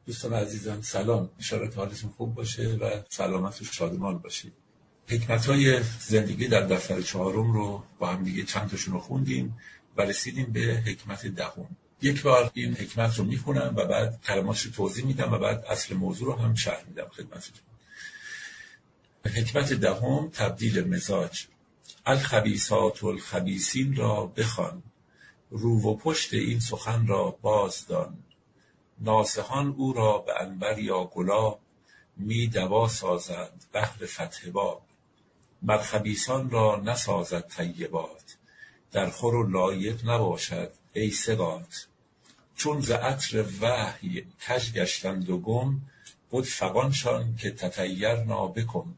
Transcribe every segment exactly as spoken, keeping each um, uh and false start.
دوستان عزیزم سلام، انشاءالله که حالتون خوب باشه و سلامت و شادمان باشید. حکمت‌های زندگی در دفتر چهارم رو با هم دیگه چند تاشون رو خوندیم و رسیدیم به حکمت دهم. یک بار این حکمت رو میخونم و بعد کلماتش رو توضیح میدم و بعد اصل موضوع رو هم شرح میدم خدمتتون. حکمت دهم، تبدیل مزاج. الخبیثات الخبیثین را بخوان، رو و پشت این سخن را بازدان. ناصحان او را به عنبر یا گلاب، می دوا سازند بهر فتح باب. مر خبیثان را نسازد طیبات، در خور و لایق نباشد ای ثقات. چون ز عطر وحی کژ گشتند و گم، بد فغانشان که تطیرنا بکم.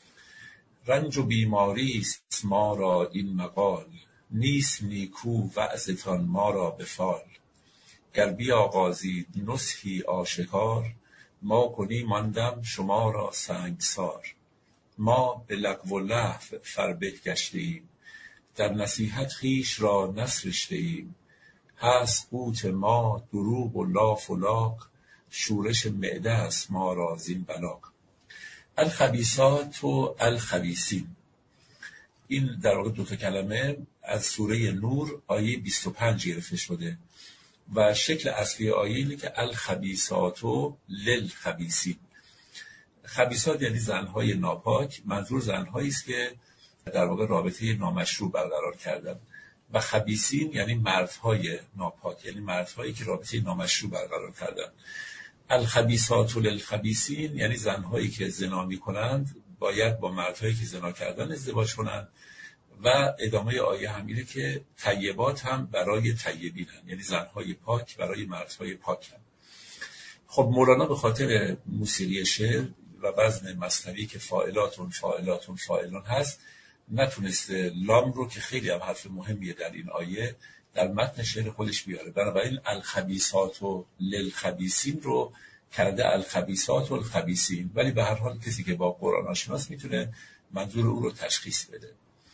رنج و بیماری است ما را این مقال، نیست نیکو وعظتان ما را به فال. گر بیاغازید نصحی آشکار، ما کنیم آن دم شما را سنگسار. ما به لغو و لهو فربه گشته ایم، در نصیحت خویش را نسرشته ایم. هست قوت ما دروغ و لاف و لاغ، شورش معده است ما را زین بلاغ. الخبیثات و الخبیثین، این در واقع دو تا کلمه از سوره نور آیه بیست و پنج گرفته شده و شکل اصلی آیه اینه که الخبیثات للخبیثین. خبیثات یعنی زنهای ناپاک، منظور زنهایی است که در واقع رابطه نامشروع برقرار کردن، و خبیثین یعنی مردهای ناپاک، یعنی مردهایی که رابطه نامشروع برقرار کردن. الخبیثات للخبیثین یعنی زنهایی که زنا می‌کنند باید با مردهایی که زنا کردن ازدواج کنند. و ادامه آیه همینه که طیبات هم برای طیبینن، یعنی زنهای پاک برای مردهای پاک هم. خب مولانا به خاطر موسیقی شعر و وزن مثنوی که فاعلاتون فاعلاتون فاعلون هست، نتونسته لام رو که خیلی هم حرف مهمیه در این آیه در متن شعر خودش بیاره. بنابراین الخبیثات و للخبیثین رو کرده الخبیثات و الخبیثین، ولی به هر حال کسی که با قرآن آشناست میتونه منظور او رو تشخیص بده.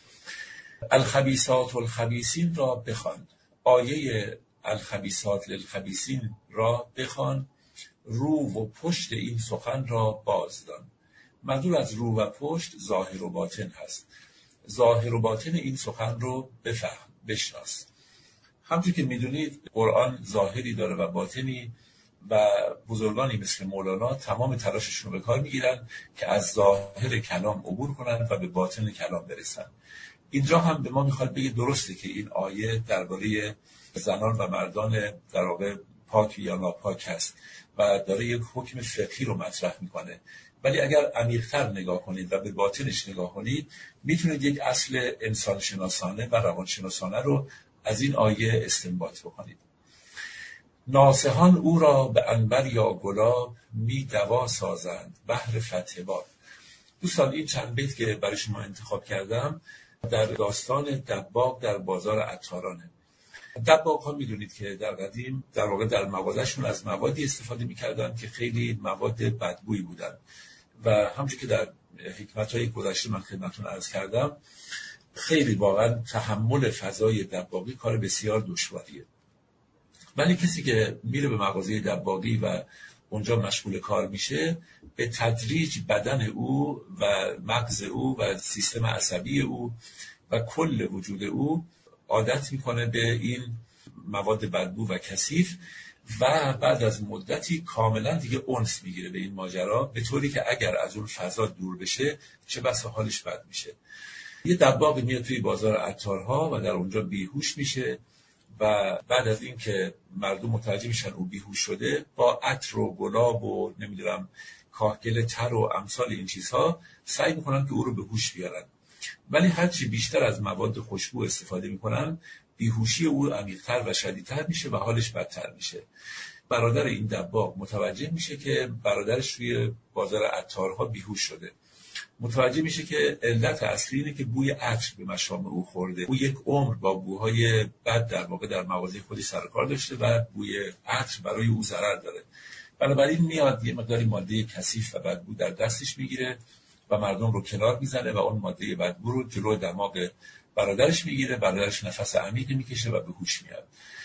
الخبیثات الخبیثین را بخوان، آیه الخبیثات للخبیثین را بخوان، رو و پشت این سخن را بازدان. منظور از رو و پشت ظاهر و باطن هست. ظاهر و باطن این سخن رو بفهم، بشناس. همچون که میدونید قرآن ظاهری داره و باطنی، و بزرگانی مثل مولانا تمام تلاششون رو به کار میگیرن که از ظاهر کلام عبور کنن و به باطن کلام برسن. اینجا هم به ما میخواد بگه درسته که این آیه درباره زنان و مردان در واقع پاک یا ناپاک هست و داره یک حکم فقهی رو مطرح میکنه، ولی اگر عمیق‌تر نگاه کنید و به باطنش نگاه کنید میتونید یک اصل انسان شناسانه و روان شناسانه رو از این آیه استنباط بکنید. ناصحان او را به عنبر یا گلاب، می دوا سازند بهر فتح باب. دوستان این چند بیت که برای شما انتخاب کردم در داستان دباغ در بازار عطارانه. دباغ ها میدونید که در قدیم در واقع در مغازه‌شون از موادی استفاده میکردن که خیلی مواد بدبویی بودن و همونجوری که در حکمت‌های گذشته من خدمتتون عرض کردم، خیلی واقعا تحمل فضای دباغی کار بسیار دشواریه. ولی کسی که میره به مغازه دباغی و اونجا مشغول کار میشه، به تدریج بدن او و مغز او و سیستم عصبی او و کل وجود او عادت میکنه به این مواد بدبو و کثیف و بعد از مدتی کاملا دیگه انس میگیره به این ماجرا، به طوری که اگر از اون فضا دور بشه چه بسا حالش بد میشه. یه دباغ میاد توی بازار عطارها و در اونجا بیهوش میشه و بعد از این که مردم متوجه میشن او بیهوش شده، با عطر و گلاب و نمیدونم کاهگل تر و امثال این چیزها سعی میکنن که او رو به هوش بیارن، ولی هرچی بیشتر از مواد خوشبو استفاده میکنن بیهوشی او عمیق‌تر و شدیدتر میشه و حالش بدتر میشه. برادر این دباغ متوجه میشه که برادرش توی بازار عطارها بیهوش شده، متوجه میشه که علت اصلی اینه که بوی عطر به مشام او خورده. او یک عمر با بوهای بد در واقع در مغازه خودی سر کار داشته و بوی عطر برای او ضرر داره. بنابراین میاد یه مقداری ماده کثیف و بدبو در دستش میگیره و مردم رو کنار میزنه و اون ماده بدبو رو جلو دماغ برادرش میگیره. برادرش نفس عمیقی میکشه و به هوش میاد.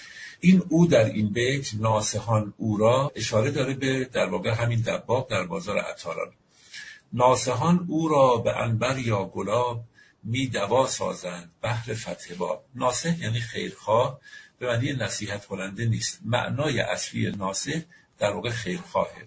این او در این بیت ناصحان او را اشاره داره به در واقع همین دباغ در بازار عطاران. ناصحان او را به عنبر یا گلاب می دوا سازند بهر فتح باب. ناصح یعنی خیرخواه، به معنی نصیحت کننده نیست. معنای اصلی ناصح در واقع خیرخواهه.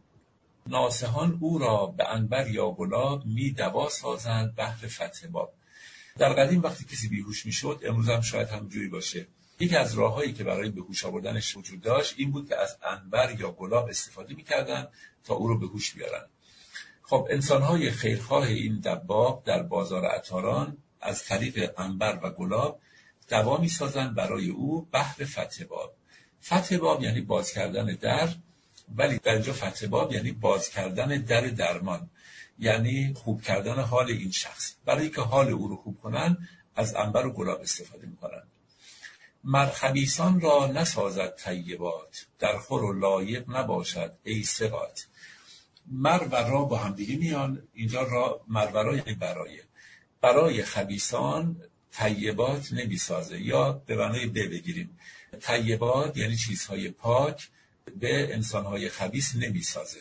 ناصحان او را به عنبر یا گلاب می دوا سازند بهر فتح باب. در قدیم وقتی کسی بیهوش میشد، امروز هم شاید همجوری باشه، یکی از راههایی که برای به هوش آوردنش وجود داشت این بود که از عنبر یا گلاب استفاده میکردن تا او رو به هوش بیارن. خب انسان‌های خیرخواه این دباغ در بازار عطاران از طریق عنبر و گلاب دوا می‌سازند برای او بهر فتح باب. فتح باب یعنی باز کردن در، ولی در اینجا فتح باب یعنی باز کردن در درمان، یعنی خوب کردن حال این شخص. برای که حال او رو خوب کنن از عنبر و گلاب استفاده می‌کنن. مر خبیثان را نسازد طیبات، در خور و لایق نباشد ای ثقات. مر و را با هم دیگه میان. اینجا را مر و را یعنی برای برای خبیثان طیبات نمیسازه، یا به معنای به بگیریم طیبات یعنی چیزهای پاک به انسانهای خبیث نمیسازه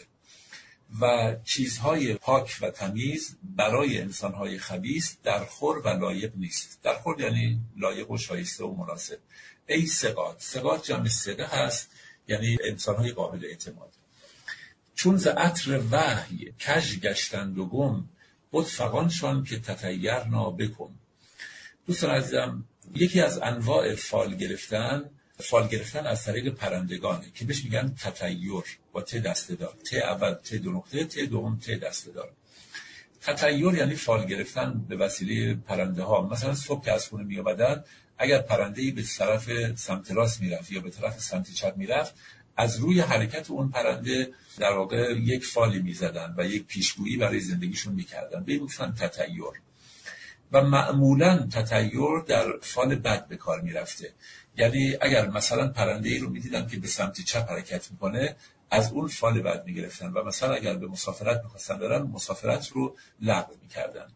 و چیزهای پاک و تمیز برای انسانهای خبیث در خور و لایق نیست. در خور یعنی لایق و شایسته و مناسب. ای ثقات، ثقات جمع ثقه هست، یعنی انسانهای قابل اعتماد. چون ز عطر وحی کژ گشتند و گم، بود فغانشان که تطیرنا بکم. دوستان عزیزم، یکی از انواع فال گرفتن، فال گرفتن از طریق پرندگانه که بهش میگن تطیر با ت دسته دار. ت اول ت دو نقطه، ت دوم ت دسته دار. تطیر یعنی فال گرفتن به وسیله پرنده ها. مثلا صبح که از خونه می آمدن، اگر پرنده‌ای به طرف سمت راست میرفت یا به طرف سمت چپ میرفت، از روی حرکت اون پرنده در واقع یک فالی میزدن و یک پیشگویی برای زندگیشون میکردن. به این گفتن تطیر. و معمولا تطیر در فال بد به کار میرفته. یعنی اگر مثلا پرنده ای رو میدیدن که به سمت چپ حرکت میکنه، از اون فال بد میگرفتن و مثلا اگر به مسافرت میخواستن برن، مسافرت رو لغو میکردن.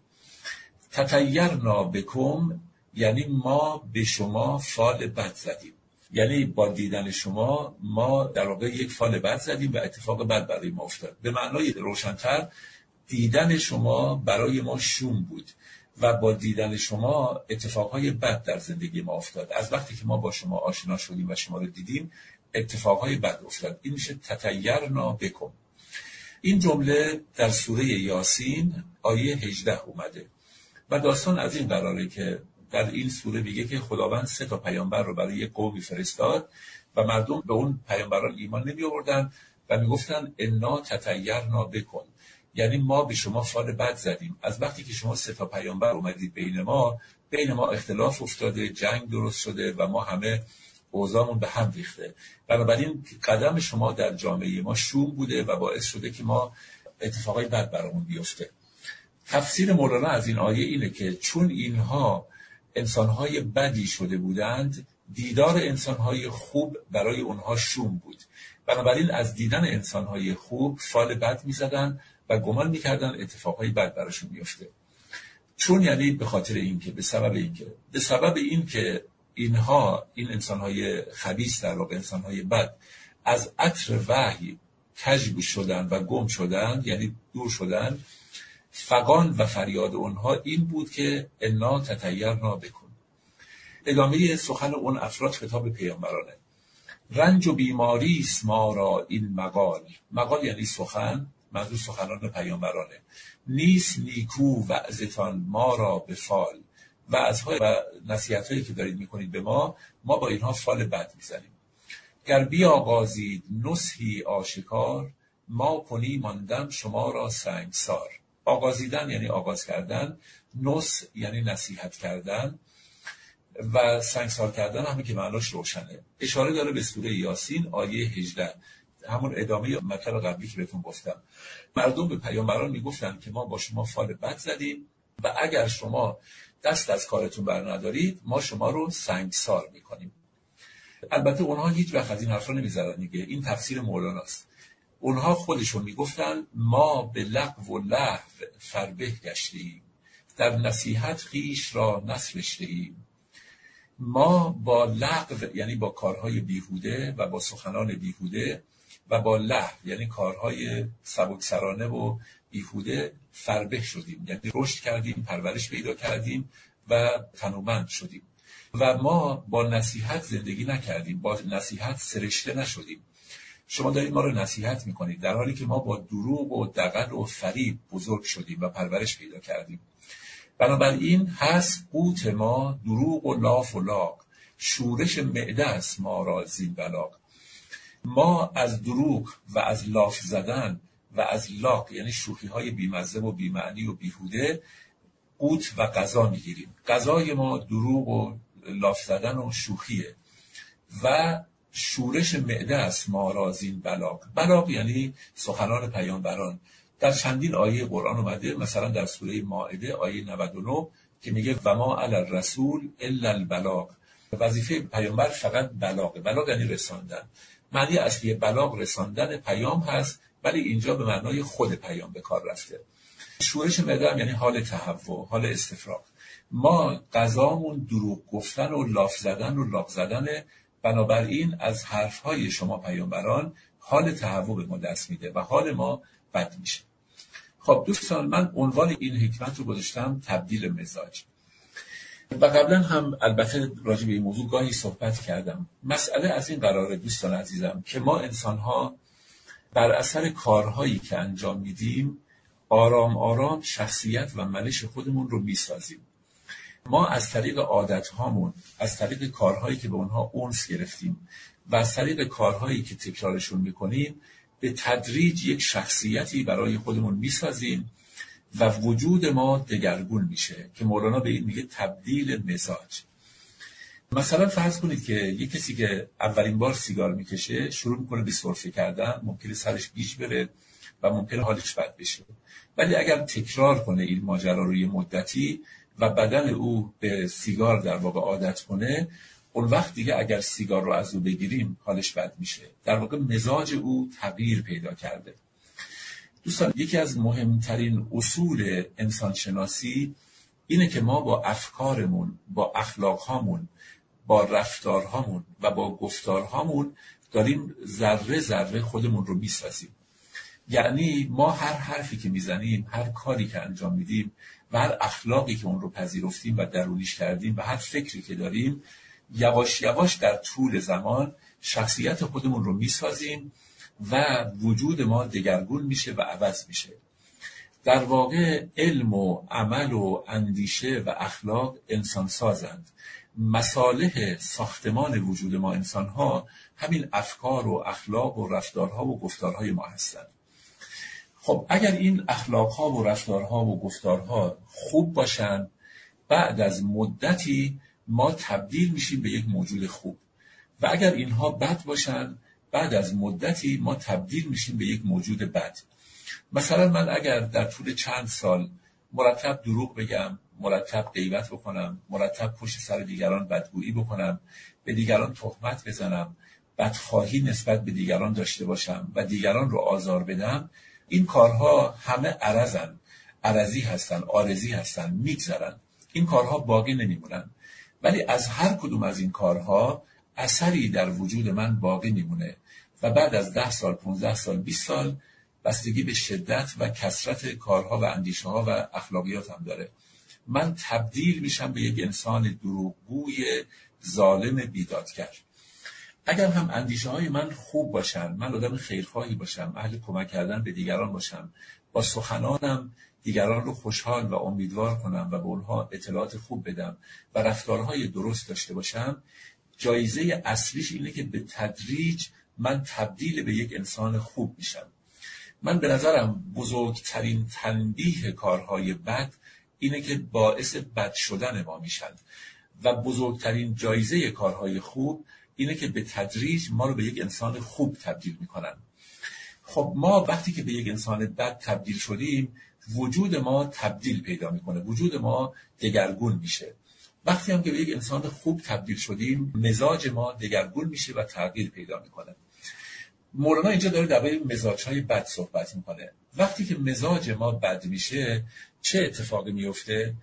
تطیرنا بکم یعنی ما به شما فال بد زدیم، یعنی با دیدن شما ما در واقع یک فال بد زدیم و اتفاق بد برای ما افتاد. به معنای روشن‌تر، دیدن شما برای ما شوم بود و با دیدن شما اتفاقهای بد در زندگی ما افتاد. از وقتی که ما با شما آشنا شدیم و شما رو دیدیم، اتفاقهای بد افتاد. این میشه تطیرنا بکم. این جمله در سوره یاسین آیه هجده اومده و داستان از این قراره که در این سوره میگه که خداوند سه تا پیامبر رو برای یک قومی فرستاد و مردم به اون پیامبران ایمان نمی آوردن و میگفتن انا تطیرنا بکن، یعنی ما به شما فال بد زدیم. از وقتی که شما سه تا پیامبر اومدید بین ما، بین ما اختلاف افتاده، جنگ درست شده و ما همه اوضاعمون به هم ریخته. بنابراین قدم شما در جامعه ما شوم بوده و باعث شده که ما اتفاقای بد برامون بیفته. تفسیر مولانا از این آیه اینه که چون اینها انسانهای بدی شده بودند، دیدار انسانهای خوب برای اونها شوم بود. بنابراین از دیدن انسانهای خوب فال بد میزدن و گمان میکردن اتفاقهای بد براشون میفته. چون یعنی به خاطر اینکه به سبب اینکه به سبب اینکه اینها این انسانهای خبیث در واقع انسانهای بد از عطر وحی کژ شدن و گم شدن، یعنی دور شدن، فغان و فریاد اونها این بود که انا تطیرنا بکن. ادامه سخن اون افراد خطاب پیامبرانه. رنج و بیماری است ما را این مقال، مقال یعنی سخن، منظور سخنان پیامبرانه. نیست نیکو وعظتان ما را به فال، وعظهای و نصیحت‌هایی که دارید میکنید به ما، ما با اینها فال بد میزنیم. گر بیاغازید نصحی آشکار، ما کنی ماندم شما را سنگسار. آغازیدن یعنی آغاز کردن، نصح یعنی نصیحت کردن و سنگسار کردن همین که معناش روشنه. اشاره داره به سوره یاسین آیه هجده، همون ادامه مطلب قبلی که بهتون گفتم. مردم به پیامبران میگفتن که ما با شما فال بد زدیم و اگر شما دست از کارتون بر ندارید ما شما رو سنگسار میکنیم. البته اونها هیچ وقت از این حرفا نمیزدن دیگه، این تفسیر مولاناست. اونها خودشون میگفتن ما به لغو و لهو فربه گشتیم، در نصیحت خویش را نسرشتیم. ما با لغو یعنی با کارهای بیهوده و با سخنان بیهوده و با لهو یعنی کارهای سبکسرانه و بیهوده فربه شدیم، یعنی رشد کردیم، پرورش پیدا کردیم و تنومند شدیم. و ما با نصیحت زندگی نکردیم، با نصیحت سرشته نشدیم. شما دارید ما رو نصیحت میکنید در حالی که ما با دروغ و دغل و فریب بزرگ شدیم و پرورش پیدا کردیم. بنابراین هست قوت ما دروغ و لاف و لاغ، شورش معده است ما را زین بلاغ. ما از دروغ و از لاف زدن و از لاغ یعنی شوخی های بیمزه و بیمعنی و بیهوده قوت و غذا میگیریم. غذای ما دروغ و لاف زدن و شوخیه و شورش معده است ما را زین بلاغ. بلاغ یعنی سخنان پیامبران. در چندین آیه قرآن اومده، مثلا در سوره مائده آیه نود و نه که میگه و ما علی الرسول الا البلاغ، وظیفه پیامبر فقط بلاغه. بلاغ یعنی رساندن. معنی اصلی بلاغ رساندن پیام هست، ولی اینجا به معنای خود پیام به کار رفته. شورش معده یعنی حال تهوع، حال استفراغ. ما غذامون دروغ گفتن و لاف زدن و لاغ زدنه، بنابراین از حرفهای شما پیامبران حال تهوع به ما دست میده و حال ما بد میشه. خب دوستان، من عنوان این حکمت رو گذاشتم تبدیل مزاج و قبلا هم البته راجع به این موضوع گاهی صحبت کردم. مسئله از این قراره دوستان عزیزم که ما انسان‌ها بر اثر کارهایی که انجام میدیم آرام آرام شخصیت و منش خودمون رو میسازیم. ما از طریق عادت‌هامون، از طریق کارهایی که به اونها اونس گرفتیم و از طریق کارهایی که تکرارشون میکنیم به تدریج یک شخصیتی برای خودمون میسازیم و وجود ما دگرگون میشه که مولانا به این میگه تبدیل مزاج. مثلا فرض کنید که یک کسی که اولین بار سیگار میکشه شروع میکنه به سرفه کردن، ممکنه سرش گیج بره و ممکنه حالش بد بشه، ولی اگر تکرار کنه این ماجرا رو یه مدتی و بدن او به سیگار در واقع عادت کنه، اون وقت دیگه اگر سیگار رو از او بگیریم حالش بد میشه. در واقع مزاج او تغییر پیدا کرده. دوستان، یکی از مهمترین اصول انسانشناسی اینه که ما با افکارمون، با اخلاقهامون، با رفتارهامون و با گفتارهامون داریم ذره ذره خودمون رو میسازیم. یعنی ما هر حرفی که میزنیم، هر کاری که انجام میدیم و هر اخلاقی که اون رو پذیرفتیم و درونیش کردیم و هر فکری که داریم، یواش یواش در طول زمان شخصیت خودمون رو میسازیم و وجود ما دگرگون میشه و عوض میشه. در واقع علم و عمل و اندیشه و اخلاق انسان سازند. مصالح ساختمان وجود ما انسان‌ها همین افکار و اخلاق و رفتارها و گفتارهای ما هستند. خب اگر این اخلاقها و رفتارها و گفتارها خوب باشن، بعد از مدتی ما تبدیل میشیم به یک موجود خوب، و اگر اینها بد باشن بعد از مدتی ما تبدیل میشیم به یک موجود بد. مثلا من اگر در طول چند سال مرتب دروغ بگم، مرتب غیبت بکنم، مرتب پشت سر دیگران بدگویی بکنم، به دیگران تهمت بزنم، بدخواهی نسبت به دیگران داشته باشم و دیگران رو آزار بدم، این کارها همه عرضن، عرضی هستن، عارضی هستن، میگذرن. این کارها باقی نمیمونن. ولی از هر کدوم از این کارها اثری در وجود من باقی میمونه و بعد از ده سال، پونزده سال، بیست سال بستگی به شدت و کثرت کارها و اندیشه ها و اخلاقیات هم داره. من تبدیل میشم به یک انسان دروغگوی ظالم بیدادگر. اگر هم اندیشه های من خوب باشن، من آدم خیرخواهی باشم، اهل کمک کردن به دیگران باشم، با سخنانم دیگران رو خوشحال و امیدوار کنم و به اونها اطلاعات خوب بدم و رفتارهای درست داشته باشم، جایزه اصلیش اینه که به تدریج من تبدیل به یک انسان خوب میشم. من به نظرم بزرگترین تنبیه کارهای بد اینه که باعث بد شدن ما میشن و بزرگترین جایزه کارهای خوب اینه که به تدریج ما رو به یک انسان خوب تبدیل میکنن. خب ما وقتی که به یک انسان بد تبدیل شدیم، وجود ما تبدیل پیدا میکنه، وجود ما دگرگون میشه. وقتی هم که به یک انسان خوب تبدیل شدیم، مزاج ما دگرگون میشه و تغییر پیدا میکنه. مولانا اینجا داره درباره مزاج‌های بد صحبت میکنه. وقتی که مزاج ما بد میشه چه اتفاقی میفته؟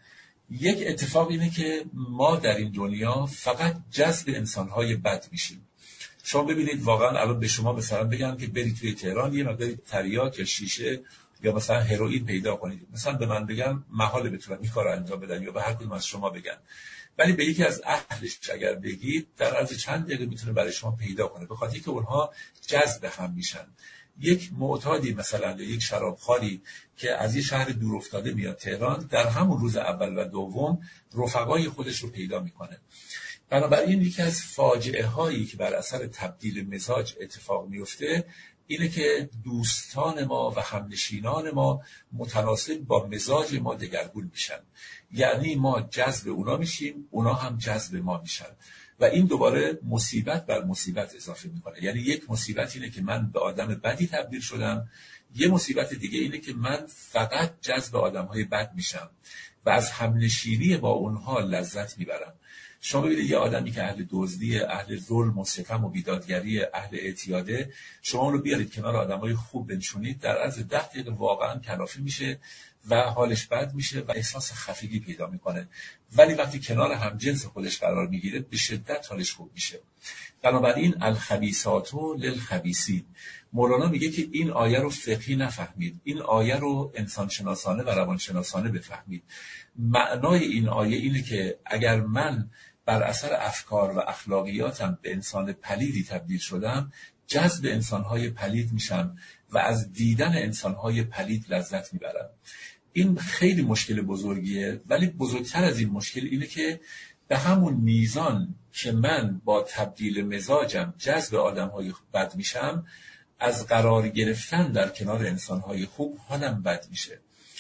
یک اتفاق اینه که ما در این دنیا فقط جذب انسانهای بد میشیم. شما ببینید واقعا الان به شما مثلا بگن که برید توی تهران یه مقداری تریاک یا شیشه یا مثلا هروئین پیدا کنید، مثلا به من بگن محاله بتونم این کارو انجام بدم، یا به هر کدوم از شما بگن، ولی به یکی از اهلش اگر بگید در عرض چند دقیقه میتونه برای شما پیدا کنه، به خاطر که اونها جذب هم میشن. یک معتادی مثلا یا یک شرابخواری که از یه شهر دور افتاده میاد تهران، در همون روز اول و دوم رفقای خودش رو پیدا میکنه. بنابراین یکی از فاجعه هایی که بر اثر تبدیل مزاج اتفاق میفته اینه که دوستان ما و همنشینان ما متناسب با مزاج ما دگرگون میشن، یعنی ما جذب اونا میشیم، اونا هم جذب ما میشن و این دوباره مصیبت بر مصیبت اضافه میکنه. یعنی یک مصیبت اینه که من به آدم بدی تبدیل شدم، یه مصیبت دیگه اینه که من فقط جذب آدمهای بد میشم و از همنشینی با اونها لذت میبرم. شما ببینید یه آدمی که اهل دزدی، اهل ظلم و ستم و بیدادگری، اهل اعتیاده، شما اون رو بیارید کنار آدمای خوب بنشونید، در عرض ده دقیقه واقعا کلافه میشه و حالش بد میشه و احساس خفگی پیدا میکنه. ولی وقتی کنار همجنس خودش قرار میگیره به شدت حالش خوب میشه. بنابراین الخبیثات للخبیثین، مولانا میگه که این آیه رو فقهی نفهمید، این آیه رو انسان شناسانه و روان شناسانه بفهمید. معنای این آیه اینه که اگر من بر اثر افکار و اخلاقیاتم به انسان پلیدی تبدیل شدم، جذب انسانهای پلید میشم و از دیدن انسانهای پلید لذت میبرم. این خیلی مشکل بزرگیه، ولی بزرگتر از این مشکل اینه که به همون میزان که من با تبدیل مزاجم جذب آدمهای بد میشم، از قرار گرفتن در کنار انسانهای خوب حالم بد میشه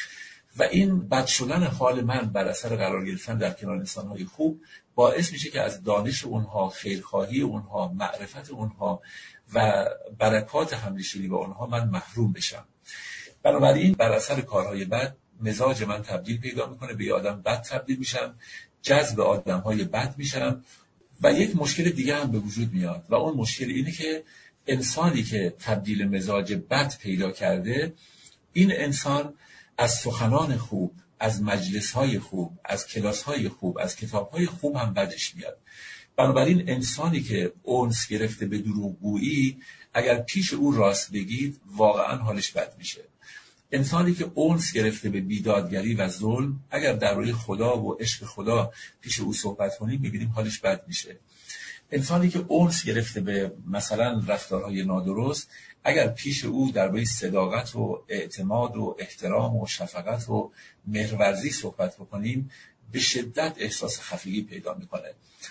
و این بد شدن حال من بر اثر قرار گرفتن در کنار انسانهای خوب باعث میشه که از دانش اونها، خیرخواهی اونها، معرفت اونها و برکات همنشینی با اونها من محروم بشم. بنابراین بر اثر کارهای بد مزاج من تبدیل پیدا میکنه، به آدم بد تبدیل میشم، جذب آدمهای بد میشم و یک مشکل دیگه هم به وجود میاد و اون مشکل اینه که انسانی که تبدیل مزاج بد پیدا کرده، این انسان از سخنان خوب، از مجلس‌های خوب، از کلاس‌های خوب، از کتاب‌های خوب هم بدش میاد. بنابراین انسانی که اونس گرفته به دروغگویی، اگر پیش او راست بگید واقعا حالش بد میشه. انسانی که اونس گرفته به بیدادگری و ظلم، اگر درباره خدا و عشق خدا پیش او صحبت کنیم می‌بینیم حالش بد میشه. انسانی که اونس گرفته به مثلا رفتارهای نادرست، اگر پیش او درباره صداقت و اعتماد و احترام و شفقت و مهرورزی صحبت بکنیم به شدت احساس خفگی پیدا میکنه.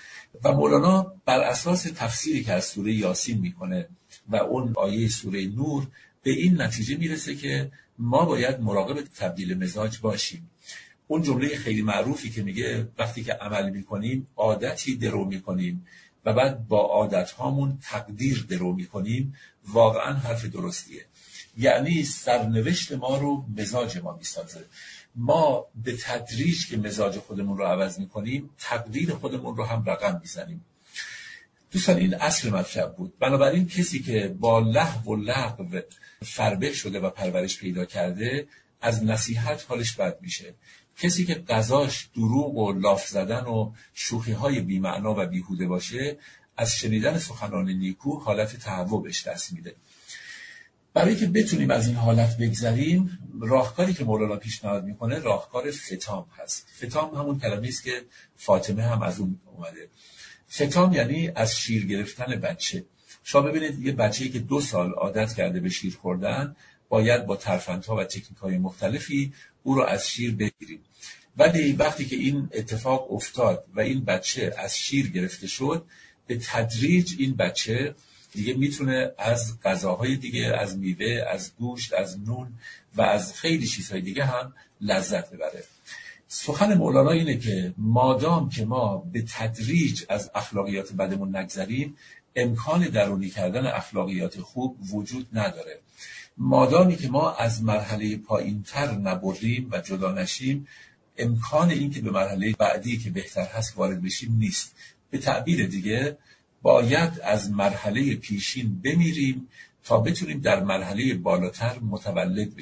و مولانا بر اساس تفسیری که از سوره یاسین میکنه و اون آیه سوره نور به این نتیجه میرسه که ما باید مراقب تبدیل مزاج باشیم. اون جمله خیلی معروفی که میگه وقتی که عمل میکنیم عادتی درو میکنیم و بعد با عادت هامون تقدیر درو میکنیم، واقعا حرف درستیه. یعنی سرنوشت ما رو مزاج ما میسازه. ما به تدریج که مزاج خودمون رو عوض میکنیم، تقدیر خودمون رو هم رقم میزنیم. دوستان این اصل مطلب بود. بنابراین کسی که با لهو و لغو فربه شده و پرورش پیدا کرده، از نصیحت حالش بد میشه. کسی که غذاش دروغ و لاف زدن و شوخی های بی‌معنا و بیهوده باشه، از شنیدن سخنان نیکو حالت تهوع بهش دست میده. برای که بتونیم از این حالت بگذریم، راهکاری که مولانا پیشنهاد میکنه راهکار فتام هست. فتام همون کلمه‌ای است که فاطمه هم از اون اومده. فتام یعنی از شیر گرفتن بچه. شما ببینید یه بچه‌ای که دو سال عادت کرده به شیر خوردن، باید با ترفندها و تکنیک‌های مختلفی او رو از شیر بگیریم. ولی وقتی که این اتفاق افتاد و این بچه از شیر گرفته شد، به تدریج این بچه دیگه میتونه از غذاهای دیگه، از میوه، از گوشت، از نون و از خیلی چیزهای دیگه هم لذت ببره. سخن مولانا اینه که مادام که ما به تدریج از اخلاقیات بدمون نگذریم، امکان درونی کردن اخلاقیات خوب وجود نداره. مادامی که ما از مرحله پایین‌تر نبریم و جدا نشیم، امکان این که به مرحله بعدی که بهتر هست وارد بشیم نیست. به تعبیر دیگه باید از مرحله پیشین بمیریم تا بتونیم در مرحله بالاتر متولد بشیم.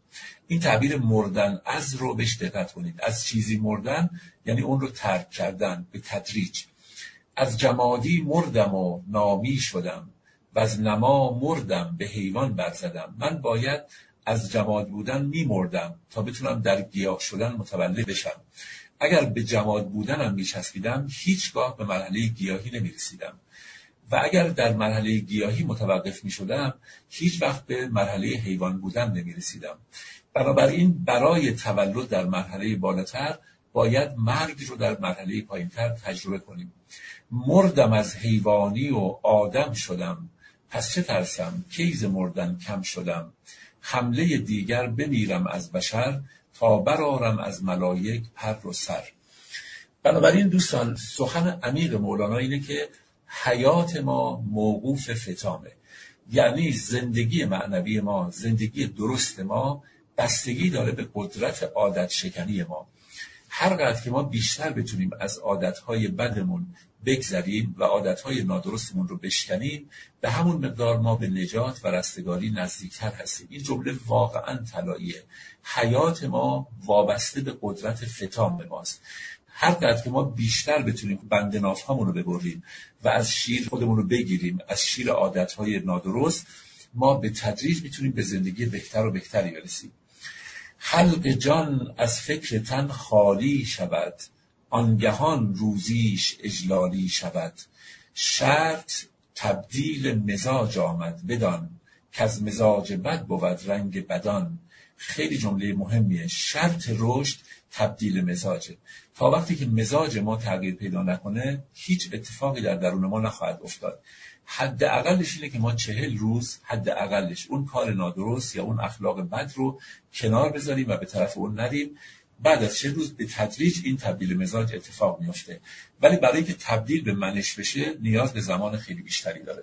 این تعبیر مردن از رو بهش دقت کنید. از چیزی مردن یعنی اون رو ترک کردن به تدریج. از جمادی مردم و نامی شدم و از نما مردم به حیوان برزدم. من باید از جماد بودن می مردم تا بتونم در گیاه شدن متولد بشم. اگر به جماد بودنم می چسبیدم هیچگاه به مرحله گیاهی نمی رسیدم و اگر در مرحله گیاهی متوقف می شدم هیچ وقت به مرحله حیوان بودن نمی رسیدم. بنابراین برای تولد در مرحله بالاتر باید مرگ رو در مرحله پایینتر تجربه کنیم. مردم از حیوانی و آدم شدم، پس چه ترسم کی ز مردن کم شدم. حمله دیگر بمیرم از بشر، تا برآرم از ملائک پر و سر. بنابراین دوستان سخن عمیق مولانا اینه که حیات ما موقوف فطامه، یعنی زندگی معنوی ما، زندگی درست ما بستگی داره به قدرت عادت شکنی ما. هر قدر که ما بیشتر بتونیم از عادتهای بدمون بگذریم و عادتهای نادرستمون رو بشکنیم، به همون مقدار ما به نجات و رستگاری نزدیکتر هستیم. این جمله واقعا طلاییه. حیات ما وابسته به قدرت فطام ماست. هر قدر که ما بیشتر بتونیم بند نافهامون رو ببریم و از شیر خودمون رو بگیریم، از شیر عادتهای نادرست، ما به تدریج میتونیم به زندگی بهتر و بهتری برسیم. حلق جان از فکر تن خالی شود، آنگهان روزیش اجلالی شود. شرط تبدیل مزاج آمد بدان، که از مزاج بد بود رنگ بدان. خیلی جمله مهمیه. شرط رشد تبدیل مزاجه. تا وقتی که مزاج ما تغییر پیدا نکنه هیچ اتفاقی در درون ما نخواهد افتاد. حد اقلش اینه که ما چهل روز حد اقلش اون کار نادرست یا اون اخلاق بد رو کنار بذاریم و به طرف اون ندیم. بعد از چه روز به تدریج این تبدیل مزاج اتفاق میفته. ولی برای که تبدیل به منش بشه نیاز به زمان خیلی بیشتری داره.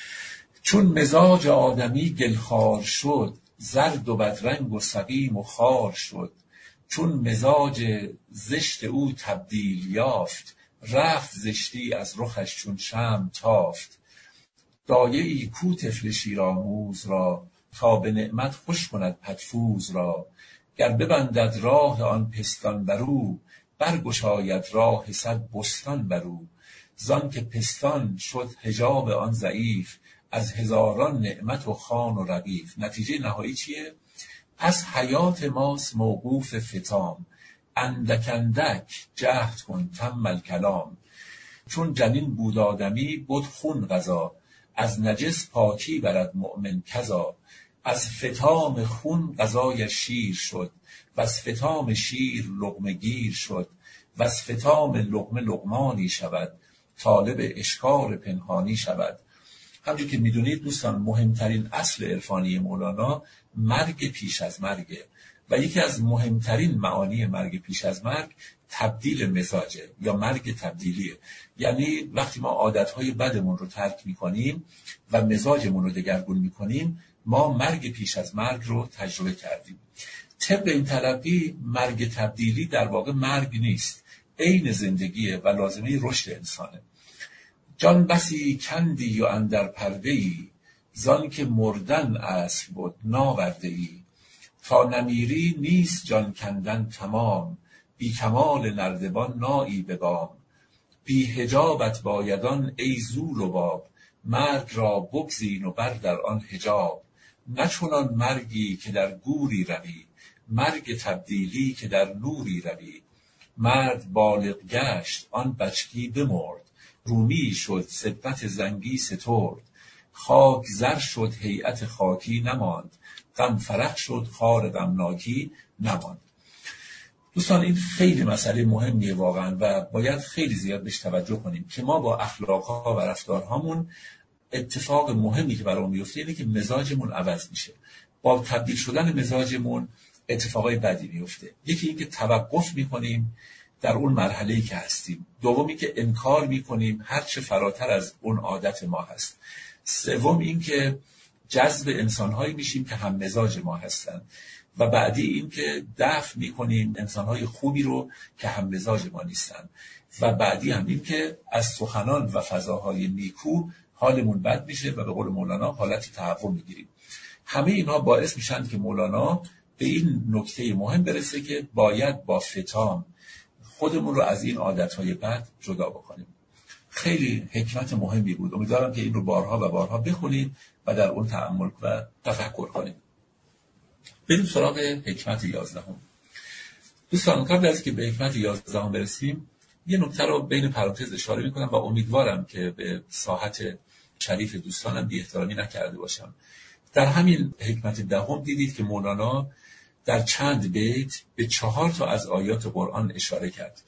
چون مزاج آدمی گلخوار شد، زرد و بدرنگ و سقیم و خار شد. چون مزاج زشت او تبدیل یافت، رفت زشتی از رخش چون شمع تافت. دایه ای کو طفل شیرآموز را، تا به نعمت خوش کند پدفوز را. گر ببندد راه آن پستان برو، برگشاید راه صد بستان برو. زان که پستان شد حجاب آن ضعیف، از هزاران نعمت و خوان و رغیف. نتیجه نهایی چیه؟ پس حیات ماست موقوف فطام، اندک اندک جهد کن تم الکلام. چون جنین بود آدمی بود خون غذا، از نجس پاکی برد مؤمن کذا. از فطام خون غذای شیر شد، و از فطام شیر لقمه گیر شد. و از فطام لقمه لقمانی شود، طالب اشکار پنهانی شود. همچون که میدونید دوستان مهمترین اصل عرفانی مولانا مرگ پیش از مرگه و یکی از مهمترین معانی مرگ پیش از مرگ تبدیل مزاجه یا مرگ تبدیلیه. یعنی وقتی ما عادتهای بدمون رو ترک میکنیم و مزاجمون رو دگرگون میکنیم ما مرگ پیش از مرگ رو تجربه کردیم. طبق این تلقی مرگ تبدیلی در واقع مرگ نیست، عین زندگیه و لازمه رشد انسانه. جان بسی کندی و اندر پرده ای، زان که مردن اصل بود ناورده ای. تا نمیری نیست جان کندن تمام، بی کمال نردبان نایی به بام. بی حجابت بایدان ای زول و باب، مرگ را بگزین و بر در آن حجاب. نه چنان مرگی که در گوری روی، مرگ تبدیلی که در نوری روی. مرد بالغ گشت آن بچگی بمرد، رومی شد سبقت زنگی سترد. خاک زر شد هیئت خاکی نماند، غم فرح شد خار غمناکی نماند. دوستان این خیلی مسئله مهمیه واقعا و باید خیلی زیاد بهش توجه کنیم که ما با اخلاقها و رفتارهامون اتفاق مهمی که برامون میفته اینه که مزاجمون عوض میشه. با تبدیل شدن مزاجمون اتفاقای بدی میفته. یکی این که توقف میکنیم در اون مرحله‌ای که هستیم. دومی که انکار میکنیم هر چه فراتر از اون عادت ما هست. سوم این که جذب انسان‌هایی میشیم که هم مزاج ما هستن و بعدی این که دفع میکنیم انسان‌های خوبی رو که هم مزاج ما نیستن و بعدی هم این که از سخنان و فضاهای نیکو حالمون بد میشه و به قول مولانا حالت تهوع میگیریم. همه اینها باعث میشن که مولانا به این نکته مهم برسه که باید با فتام خودمون رو از این عادتهای بد جدا بکنیم. خیلی حکمت مهمی بود. امیدوارم که این رو بارها و بارها بخونید و در اون تأمل و تفکر کنید. بریم سراغ حکمت یازدهم. دوستان قبل از که به حکمت یازدهم برسیم یه نکته رو بین پرانتز اشاره میکنم و امیدوارم که به ساحت شریف دوستانم بی احترامی نکرده باشم. در همین حکمت دهم دیدید که مولانا در چند بیت به چهار تا از آیات قرآن اشاره کرد.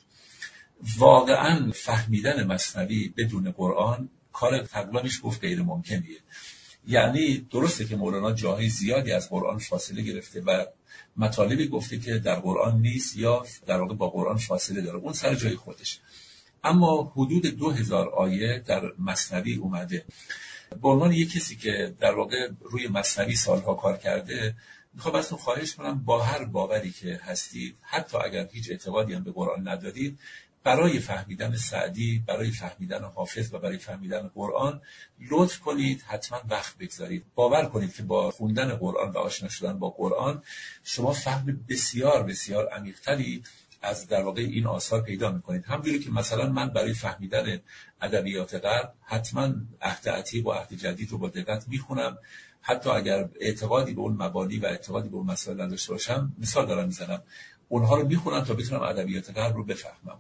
واقعا فهمیدن مثنوی بدون قرآن کار تقریبا میشه گفت غیر ممکنیه. یعنی درسته که مولانا جاهای زیادی از قرآن فاصله گرفته و مطالبی گفته که در قرآن نیست یا در واقع با قرآن فاصله داره، اون سر جای خودش، اما حدود دو هزار آیه در مثنوی اومده. به عنوان یک کسی که در واقع روی مثنوی سالها کار کرده، میخوام ازتون خواهش کنم با هر باوری که هستید، حتی اگر هیچ اعتقادی هم به قرآن ندارید، برای فهمیدن سعدی، برای فهمیدن حافظ و برای فهمیدن قرآن لطف کنید حتما وقت بگذارید. باور کنید که با خوندن قرآن و آشنا شدن با قرآن شما فهم بسیار بسیار عمیق‌تری از در واقع این آثار پیدا میکنید. همونجوری که مثلا من برای فهمیدن ادبیات غرب حتما عهد عتیق و عهد جدید رو با دقت میخونم، حتی اگر اعتقادی به اون مبانی و اعتقادی به اون مسائل نداشته باشم، مثال دارم میزنم، اونها رو میخونم تا بتونم ادبیات غرب رو بفهمم.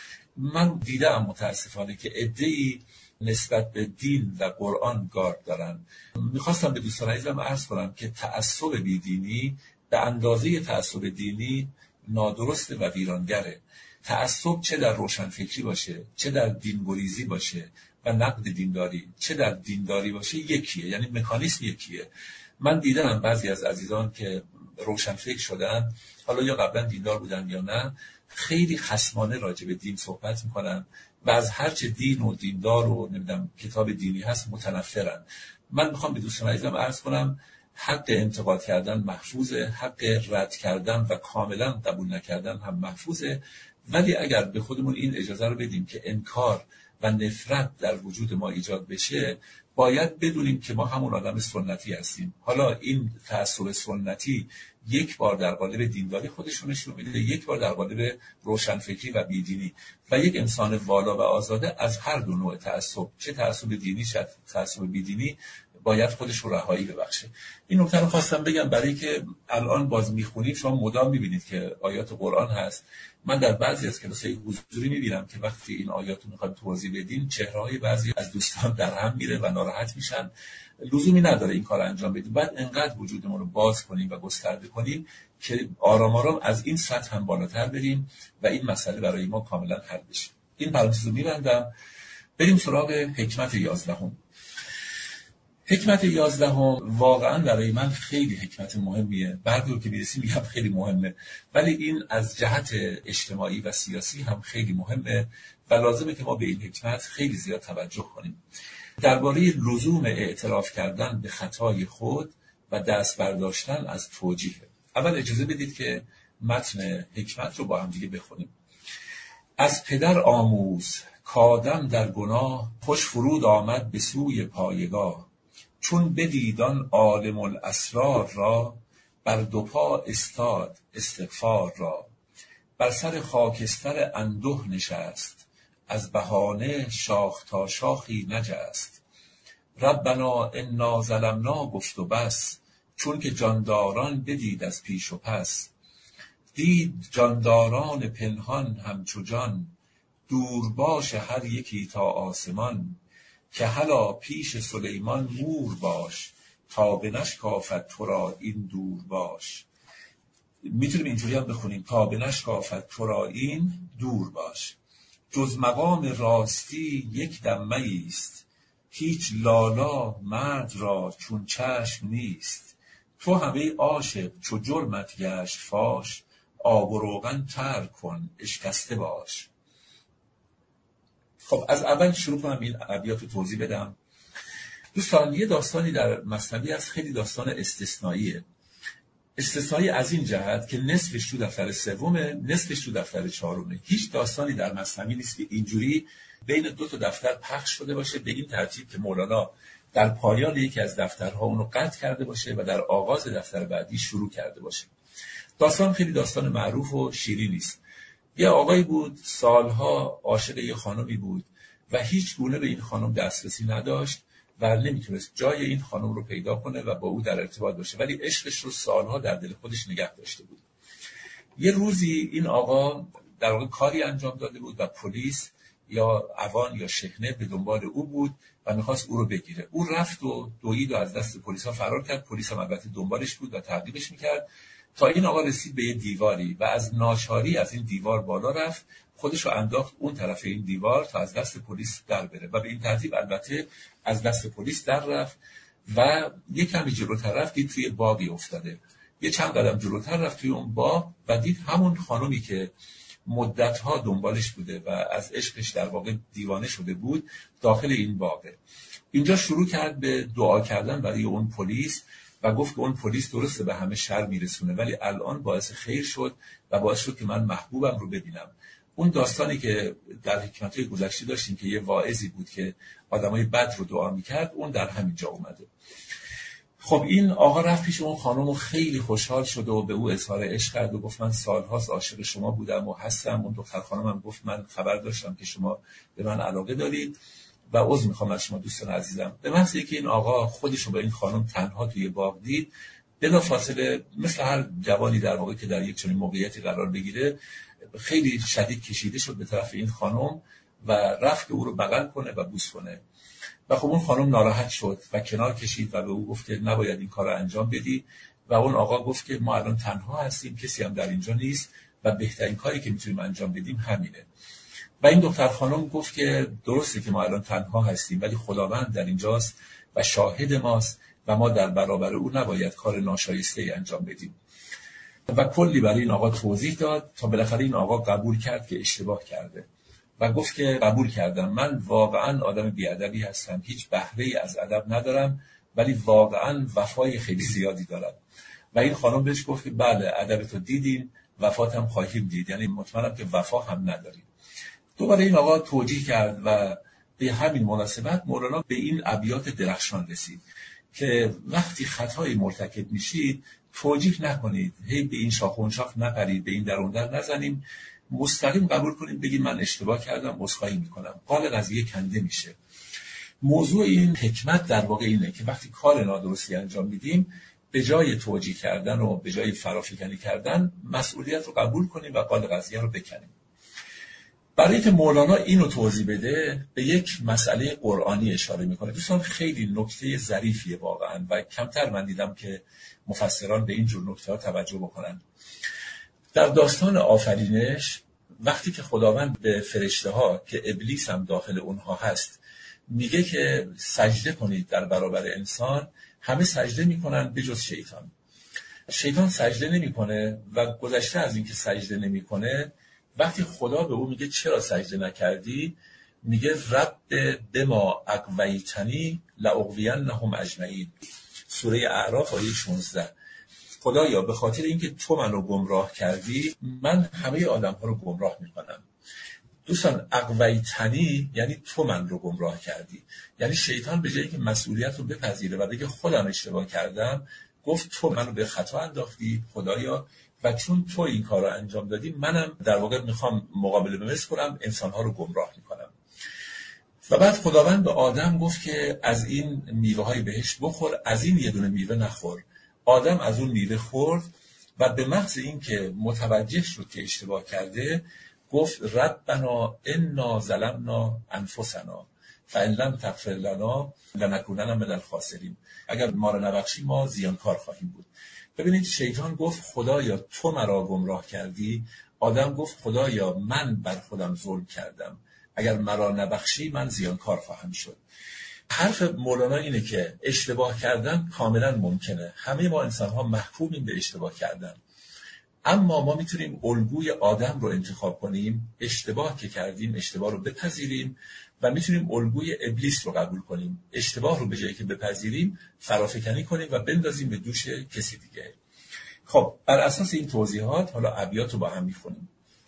من دیدم متاسفانه که عده‌ای نسبت به دین و قرآن گارد دارن. میخواستم به دوستان عزیزم عرض کنم که تعصب بیدینی به اندازه تعصب دینی نادرسته و ویرانگره. تعصب چه در روشنفکری باشه، چه در دینگریزی باشه و نقد دینداری، چه در دینداری باشه یکیه، یعنی مکانیسم یکیه. من دیدم بعضی از عزیزان که روشنفکر شدن، حالا یا قبلا دیندار بودن یا نه، خیلی خصمانه راجع به دین صحبت میکنن و از هرچه دین و دیندار و نمیدونم کتاب دینی هست متنفرن. من میخوام به دوستان عزیزم عرض کنم حق انتقاد کردن محفوظه، حق رد کردن و کاملا قبول نکردن هم محفوظه، ولی اگر به خودمون این اجازه رو بدیم که انکار و نفرت در وجود ما ایجاد بشه، باید بدونیم که ما همون آدم سنتی هستیم. حالا این تعصب سنتی یک بار در قالب دینداری خودش رو نشون میده، یک بار در قالب روشنفکری و بیدینی، و یک انسان والا و آزاده از هر دو نوع تعصب، چه تعصب دینی چه تعصب بیدینی، باید خودش رو رهایی ببخشه. این نکته رو خواستم بگم برای که الان باز میخونید شما مدام میبینید که آیات قرآن هست. من در بعضی از کلاس‌های حضوری میبینم که وقتی این آیات رو میخوایم توضیح بدیم چهره‌های بعضی از دوستان در هم میره و ناراحت میشن. لزومی نداره این کار انجام بدیم. بعد انقدر وجودمون رو باز کنیم و گسترده کنیم که آرام آرام از این سطح هم بالاتر بریم و این مسئله برای ما کاملا حل بشه. این پرانتز رو میبندم. بریم سراغ حکمت یازدهم. حکمت یازدهم واقعا برای من خیلی حکمت مهمیه. بعدی رو که میرسیم میگم خیلی مهمه، ولی این از جهت اجتماعی و سیاسی هم خیلی مهمه و لازمه که ما به این حکمت خیلی زیاد توجه کنیم. درباره لزوم اعتراف کردن به خطای خود و دست برداشتن از توجیه. اول اجازه بدید که متن حکمت رو با هم دیگه بخونیم. از پدر آموز کآدم در گناه، خوش فرود آمد به سوی پایگاه. چون بدیدان عالم الاسرار را، بر دو پا استاد استغفار را. بر سر خاکستر انده نشست، از بهانه شاخ تا شاخی نجست. ربنا انا ظلمنا گفت و بس، چون که جانداران بدید از پیش و پس. دید جانداران پنهان همچو جان، دور باش هر یکی تا آسمان. که هلا پیش سلیمان مور باش، تا بنشکافد تو را این دور باش. میتونیم اینجوری هم بخونیم تا بنشکافد تو را این دور باش. جز مقام راستی یک دم میست، هیچ لالا مرد را چون چشم نیست. تو همه عاشق چو جرمت گشت فاش، آب و روغن ترک کن اشکسته باش. خب از اول شروع کنم این ابیات رو توضیح بدم. دوستان یه داستانی در مثنوی هست خیلی داستان استثنائیه. استثنایی از این جهت که نصفش تو دفتر سومه، نصفش تو دفتر چهارمه. هیچ داستانی در مثنوی نیست که اینجوری بین دو تا دفتر پخش شده باشه به این ترتیب که مولانا در پایان یکی از دفترها اونو قطع کرده باشه و در آغاز دفتر بعدی شروع کرده باشه. داستان خیلی داستان معروف و شیرینی است. یه آقایی بود سالها عاشق یه خانمی بود و هیچ گونه به این خانم دسترسی نداشت و نمیتونست جای این خانم رو پیدا کنه و با او در ارتباط باشه، ولی عشقش رو سالها در دل خودش نگه داشته بود. یه روزی این آقا در واقع کاری انجام داده بود و پلیس یا عوان یا شحنه به دنبال او بود و میخواست او رو بگیره. او رفت و دوید و از دست پلیس ها فرار کرد. پلیس هم البته دنبالش بود و تعقیبش میکرد تا این آقا رسید به یه دیواری و از ناچاری از این دیوار بالا رفت، خودش رو انداخت اون طرف این دیوار تا از دست پلیس در بره و به این ترتیب البته از دست پلیس در رفت و یه کمی جلوتر رفت دید توی باغی افتاده. یه چند قدم جلوتر رفت توی اون باغ و دید همون خانومی که مدتها دنبالش بوده و از عشقش در واقع دیوانه شده بود داخل این باغه. اینجا شروع کرد به دعا کردن برای اون پلیس و گفت که اون پلیس درسته به همه شر میرسونه ولی الان باعث خیر شد و باعث شد که من محبوبم رو ببینم. اون داستانی که در حکمت‌های گذشته داشتیم که یه واعظی بود که آدمای بد رو دعا میکرد، اون در همین جا اومده. خب این آقا رفت پیش اون خانم و خیلی خوشحال شد و به او اظهار عشق کرد و گفت من سالهاست عاشق شما بودم و هستم. اون دختر خانم هم گفت من خبر داشتم که شما به من علاقه دارید و عذر میخوام از شما دوستان عزیزم. به محض اینکه این آقا خودش رو با این خانم تنها توی باغ دید، بلافاصله مثل هر جوانی در واقع که در یک چنین موقعیتی قرار بگیره خیلی شدید کشیده شد به طرف این خانم و رفت که او رو بغل کنه و بوس کنه. و خب اون خانم ناراحت شد و کنار کشید و به او گفت که نباید این کار رو انجام بدی و اون آقا گفت که ما الان تنها هستیم، کسی هم در اینجا نیست و بهترین کاری که میتونیم انجام بدیم همینه. و این دختر خانم گفت که درسته که ما الان تنها هستیم ولی خداوند در اینجاست و شاهد ماست و ما در برابر او نباید کار ناشایسته انجام بدیم. و کلی برای این آقا توضیح داد تا بالاخره این آقا قبول کرد که اشتباه کرده و گفت که قبول کردم، من واقعا آدم بیادبی هستم، هیچ بهره‌ای از ادب ندارم ولی واقعا وفای خیلی زیادی دارم. و این خانم بهش گفت که بله ادبتو دیدیم، وفات هم خواهیم دید، یعنی مطمئنم که وفا هم نداریم. دوباره این آقا توجیه کرد و به همین مناسبت مولانا به این ابیات درخشان رسید که وقتی خطای مرتکب میشید توجیه نکنید، هی به این شاخ و اون شاخ نپرید، به این در اون در نزنیم، مستقیم قبول کنیم، بگید من اشتباه کردم، عذرخواهی میکنم، قال قضیه کنده میشه. موضوع این حکمت در واقع اینه که وقتی کار نادرستی انجام میدیم به جای توجیه کردن و به جای فرافکنی کردن مسئولیت رو قبول کنیم و قال قضیه رو بکنیم. برای که مولانا اینو توضیح بده به یک مسئله قرآنی اشاره میکنه. دوستان خیلی نکته ظریفیه واقعا و کمتر من دیدم که مفسران به این جور نکته ها توجه بکنن. در داستان آفرینش وقتی که خداوند به فرشته ها که ابلیس هم داخل اونها هست میگه که سجده کنید در برابر انسان، همه سجده میکنن به جز شیطان. شیطان سجده نمیکنه و گذشته از این که سجده نمیکنه، وقتی خدا به او میگه چرا سجده نکردی، میگه رب بما اغویتنی لاغوینهم اجمعین. سوره اعراف آیه شانزده. خدایا به خاطر اینکه تو منو گمراه کردی من همه آدم ها رو گمراه میکنم. دوستان اغویتنی یعنی تو من رو گمراه کردی، یعنی شیطان به جایی که مسئولیت رو بپذیره و بگه خودم اشتباه کردم، گفت تو منو به خطا انداختی خدایا و چون تو این کار رو انجام دادی منم در واقع میخوام مقابله به مثل کنم، انسانها رو گمراه میکنم. و بعد خداوند به آدم گفت که از این میوه های بهشت بخور، از این یه دونه میوه نخور. آدم از اون میوه خورد و به محض این که متوجه شد که اشتباه کرده گفت ربنا انا ظلمنا انفسنا فان لم تغفر لنا لنکونن من الخاسرین. اگر ما رو نبخشی ما زیانکار خواهیم بود. ببینید شیطان گفت خدایا تو مرا گمراه کردی، آدم گفت خدایا من بر خودم ظلم کردم، اگر مرا نبخشی من زیانکار خواهم شد. حرف مولانا اینه که اشتباه کردن کاملا ممکنه، همه ما انسان ها محکومیم به اشتباه کردن، اما ما میتونیم الگوی آدم رو انتخاب کنیم، اشتباه که کردیم اشتباه رو بپذیریم و میتونیم الگوی ابلیس رو قبول کنیم، اشتباه رو به جایی که بپذیریم فرافکنی کنیم و بندازیم به دوش کسی دیگه. خب بر اساس این توضیحات حالا ابیات رو با هم میخونیم.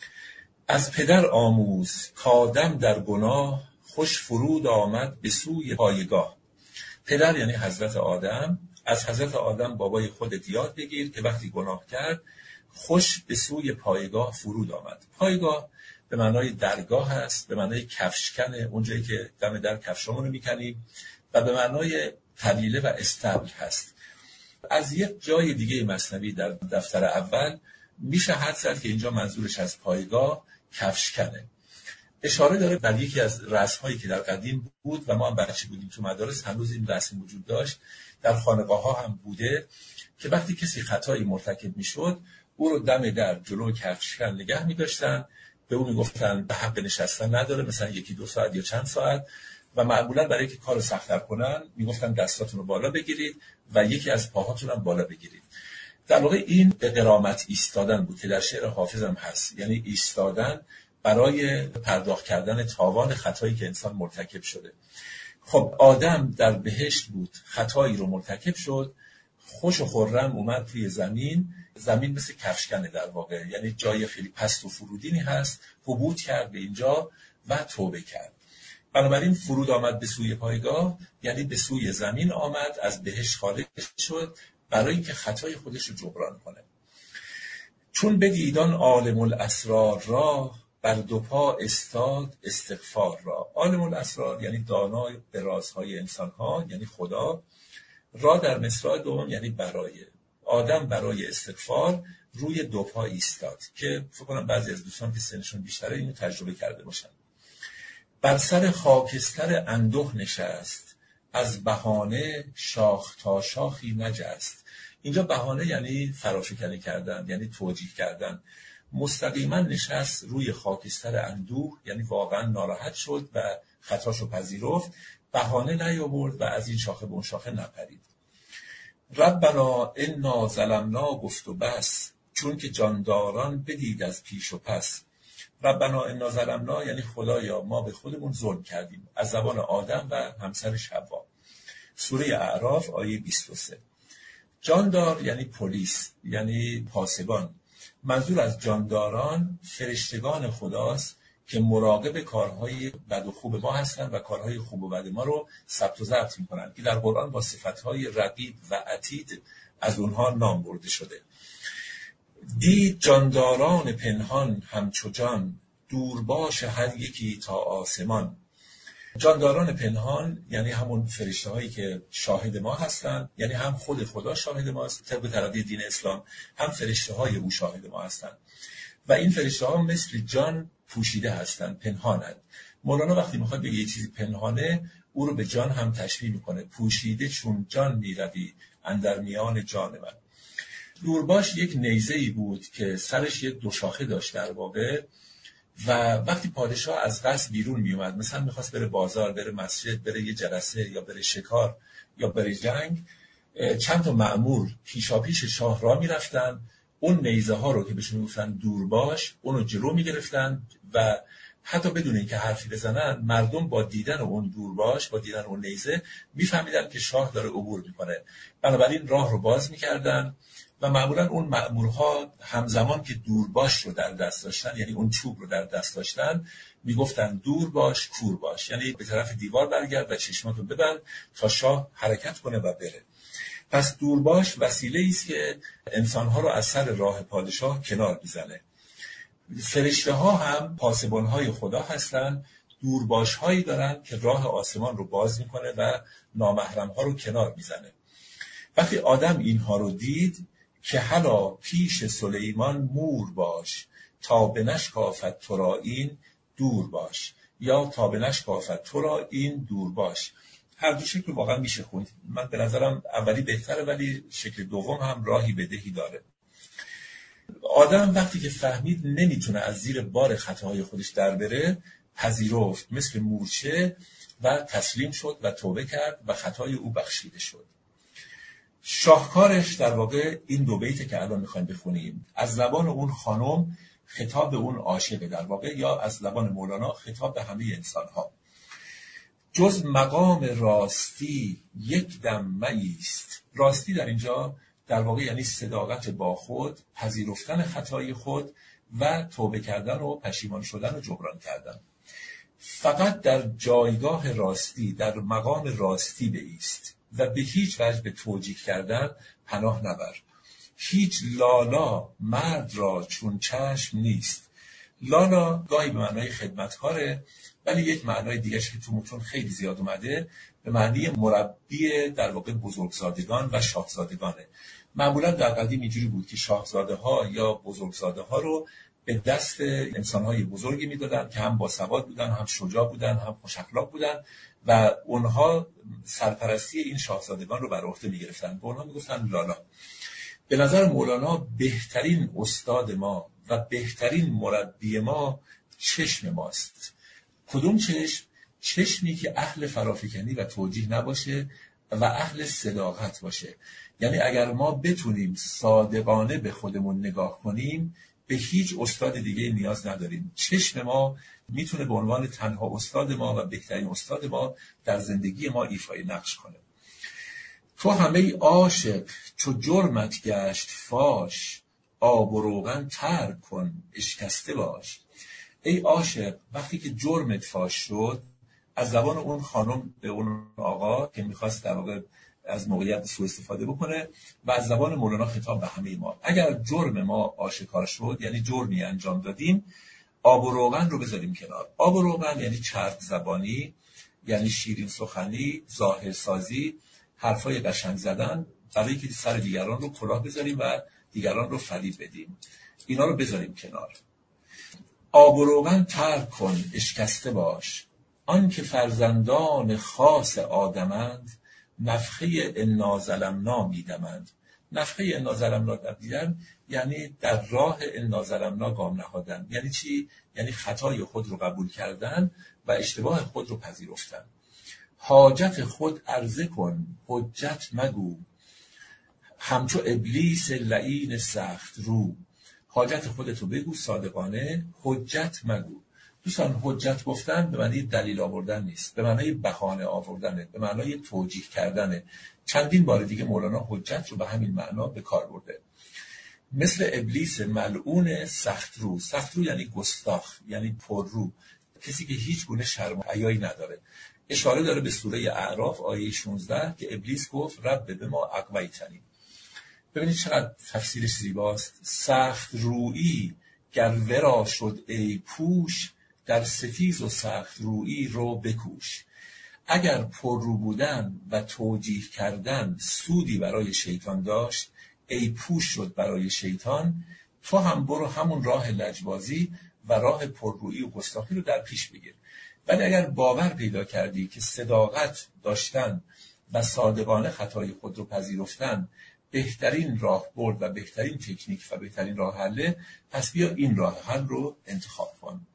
از پدر آموز کآدم در گناه، خوش فرود آمد به سوی پایگاه. پدر یعنی حضرت آدم. از حضرت آدم بابای خودت یاد بگیر که وقتی گناه کرد خوش به سوی پایگاه فرود آمد. پایگاه به معنای درگاه هست، به معنای کفشکن، اونجایی که دم در کفشامونو میکنیم، و به معنای طویله و استبل هست. از یک جای دیگه مثنوی در دفتر اول میشه حد زد که اینجا منظورش از پایگاه کفشکنه. اشاره داره بر یکی از رسم‌هایی که در قدیم بود و ما هم بچه بودیم تو مدارس هنوز این رسم وجود داشت، در خانقاه‌ها هم بوده، که وقتی کسی خطایی مرتکب میشد او رو دم در جلو کفشکن نگه می‌داشتن، به او میگفتن به حق نشستن نداره، مثلا یکی دو ساعت یا چند ساعت، و معمولا برای که کار سخت‌تر کنن میگفتن دستاتون رو بالا بگیرید و یکی از پاهاتون هم بالا بگیرید. در واقع این به غرامت ایستادن بود که در شعر حافظ هم هست، یعنی ایستادن برای پرداخت کردن تاوان خطایی که انسان مرتکب شده. خب آدم در بهشت بود، خطایی رو مرتکب شد، خوش و خرم اومد توی زمین. زمین مثل کفشکنه در واقع، یعنی جای خیلی پست و فرودینی هست. حبوط کرد به اینجا و توبه کرد. بنابراین فرود آمد به سوی پایگاه، یعنی به سوی زمین آمد، از بهشت خارج شد برای اینکه خطای خودش رو جبران کنه. چون بدید آن عالم الاسرار را، بر دو پا استاد استغفار را. عالم الاسرار یعنی دانای به رازهای انسان‌ها، یعنی خدا. را در مصرع دوم یعنی برای. آدم برای استغفار روی دو پا ایستاد، که فکر کنم بعضی از دوستان که سنشون بیشتره اینو تجربه کرده باشن. بر سر خاکستر اندوه نشست، از بهانه شاخ تا شاخی نجست. اینجا بهانه یعنی فرافکنی کردن، یعنی توجیه کردن. مستقیما نشست روی خاکستر اندوه، یعنی واقعا ناراحت شد و خطاشو پذیرفت، بهانه نیاورد و از این شاخه به اون شاخه نپرید. ربنا انا ظلمنا گفت و بس، چون که جانداران بدید از پیش و پس. ربنا انا ظلمنا یعنی خدایا ما به خودمون ظلم کردیم، از زبان آدم و همسرش حوا. سوره اعراف آیه بیست و سه. جاندار یعنی پلیس، یعنی پاسبان. منظور از جانداران فرشتگان خداست که مراقب کارهای بد و خوب ما هستن و کارهای خوب و بد ما رو ثبت و ضبط میکنن، که در قرآن با صفتهای رقیب و عتید از اونها نام برده شده. دید جانداران پنهان همچو جان، دور باش هر یکی تا آسمان. جانداران پنهان یعنی همون فرشته هایی که شاهد ما هستند، یعنی هم خود خدا شاهد ماست طبق تراضی دین اسلام، هم فرشته های او شاهد ما هستند و این فرشته ها مثل جان پوشیده هستند، پنهانند. مولانا وقتی میخواد بگه یه چیزی پنهانه، او رو به جان هم تشبیه میکنه. پوشیده چون جان میروی اندر میان جان من. دورباش یک نیزه‌ای بود که سرش یک دو شاخه داشت در واقع، و وقتی پادشاه از قصر بیرون می اومد، مثلا میخواست بره بازار، بره مسجد، بره یه جلسه یا بره شکار یا بره جنگ، چند تا مأمور پیشا پیش شاه را می رفتن، اون نیزه ها رو که بهشون میگفتن دورباش اون رو جلو می گرفتن و حتی بدون اینکه حرفی بزنن مردم با دیدن اون دورباش، با دیدن اون نیزه میفهمیدن که شاه داره عبور میکنه. بنابراین راه رو باز میکردن و معمولا اون مأمورها همزمان که دورباش رو در دست داشتن، یعنی اون چوب رو در دست داشتن، میگفتن دور باش کور باش، یعنی به طرف دیوار برگرد و چشماتو ببند تا شاه حرکت کنه و بره. پس دورباش وسیله است که انسانها رو از سر راه پادشاه کنار میزنه. فرشته ها هم پاسبان های خدا هستن، دورباش هایی دارن که راه آسمان رو باز میکنه و نامحرم ها رو کنار میزنه. وقتی آدم اینها رو دید که حالا پیش سلیمان مور باش، تا به نشکافت تو را این دور باش، یا تا به نشکافت تو را این دور باش. هر دو شکل واقعا میشه خوند. من به نظرم اولی بهتره، ولی شکل دوم هم راهی بدهی داره. آدم وقتی که فهمید نمیتونه از زیر بار خطاهای خودش در بره، پذیرفت مثل مورچه و تسلیم شد و توبه کرد و خطای او بخشیده شد. شاهکارش در واقع این دو بیته که الان میخوایم بخونیم، از زبان اون خانم خطاب به اون عاشق در واقع، یا از زبان مولانا خطاب به همه انسان ها. جز مقام راستی یک دم مایست. راستی در اینجا در واقع یعنی صداقت با خود، پذیرفتن خطای خود و توبه کردن و پشیمان شدن و جبران کردن. فقط در جایگاه راستی، در مقام راستی بایست و به هیچ وجه به توجیه کردن پناه نبر. هیچ لالا مرد را چون چشم نیست. لالا گاهی به معنای خدمتکاره، ولی یک معنای دیگرش که تو متون خیلی زیاد اومده به معنی مربی در واقع بزرگزادگان و شاهزادگانه. معمولا در قدیم اینجوری بود که شاهزاده ها یا بزرگزاده ها رو به دست انسان های بزرگی میدادن که هم باسواد بودن، هم شجاع بودن، هم خوش اخلاق بودن و اونها سرپرستی این شاهزادگان رو بر عهده میگرفتن. به اونها میگفتن لالا. به نظر مولانا بهترین استاد ما و بهترین مربی ما چشم ماست. کدوم چشم؟ چشمی که اهل فرافکنی و توجیه نباشه و اهل صداقت باشه. یعنی اگر ما بتونیم صادقانه به خودمون نگاه کنیم به هیچ استاد دیگه نیاز نداریم. چشم ما میتونه به عنوان تنها استاد ما و بهترین استاد ما در زندگی ما ایفای نقش کنه. تو همه عاشق چو جرمت گشت فاش، آب و روغن ترک کن اشکسته باش. ای عاشق، وقتی که جرمت فاش شد، از زبان اون خانم به اون آقا که میخواست در واقع از موقعیت سوء استفاده بکنه و از زبان مولانا خطاب به همه ما، اگر جرم ما آشکار شد، یعنی جرمی انجام دادیم، آب و روغن رو بذاریم کنار. آب و روغن یعنی چرب زبانی، یعنی شیرین سخنی، ظاهر سازی، حرفای قشنگ زدن برای که سر دیگران رو کلاه بذاریم و دیگران رو فریب بدیم. اینا رو بذاریم کنار. آب و روغن ترک کن اشکسته باش، آن که فرزندان خاص آدمند، نفخه انا ظلمنا میدمند. نفخه انا ظلمنا دیدن یعنی در راه انا ظلمنا گام نهادن. یعنی چی؟ یعنی خطای خود رو قبول کردن و اشتباه خود رو پذیرفتن. حاجت خود عرضه کن حجت مگو، همچو ابلیس لعین سخت رو. حاجت خودتو بگو صادقانه، حجت مگو. دوستان، حجت گفتن به معنی دلیل آوردن نیست، به معنی بهانه آوردنه، به معنی توجیه کردنه. چندین بار دیگه مولانا حجت رو به همین معنا به کار برده. مثل ابلیس ملعون سخت رو. سخت رو یعنی گستاخ، یعنی پررو، کسی که هیچ گونه شرم و حیایی نداره. اشاره داره به سوره اعراف آیه شانزده که ابلیس گفت رب به ما اغویتنی. ببینید چقدر تفسیرش زیباست. سخت رویی گر ورا شد ای پوش، در ستیز و سخت رویی رو بکوش. اگر پر رو بودن و توجیه کردن سودی برای شیطان داشت، ای پوش شد برای شیطان، تو هم برو همون راه لجبازی و راه پررویی و گستاخی رو در پیش بگیر. ولی اگر باور پیدا کردی که صداقت داشتن و صادقانه خطای خود رو پذیرفتن بهترین راه برد و بهترین تکنیک و بهترین راه حله، پس بیا این راه حل رو انتخاب کن.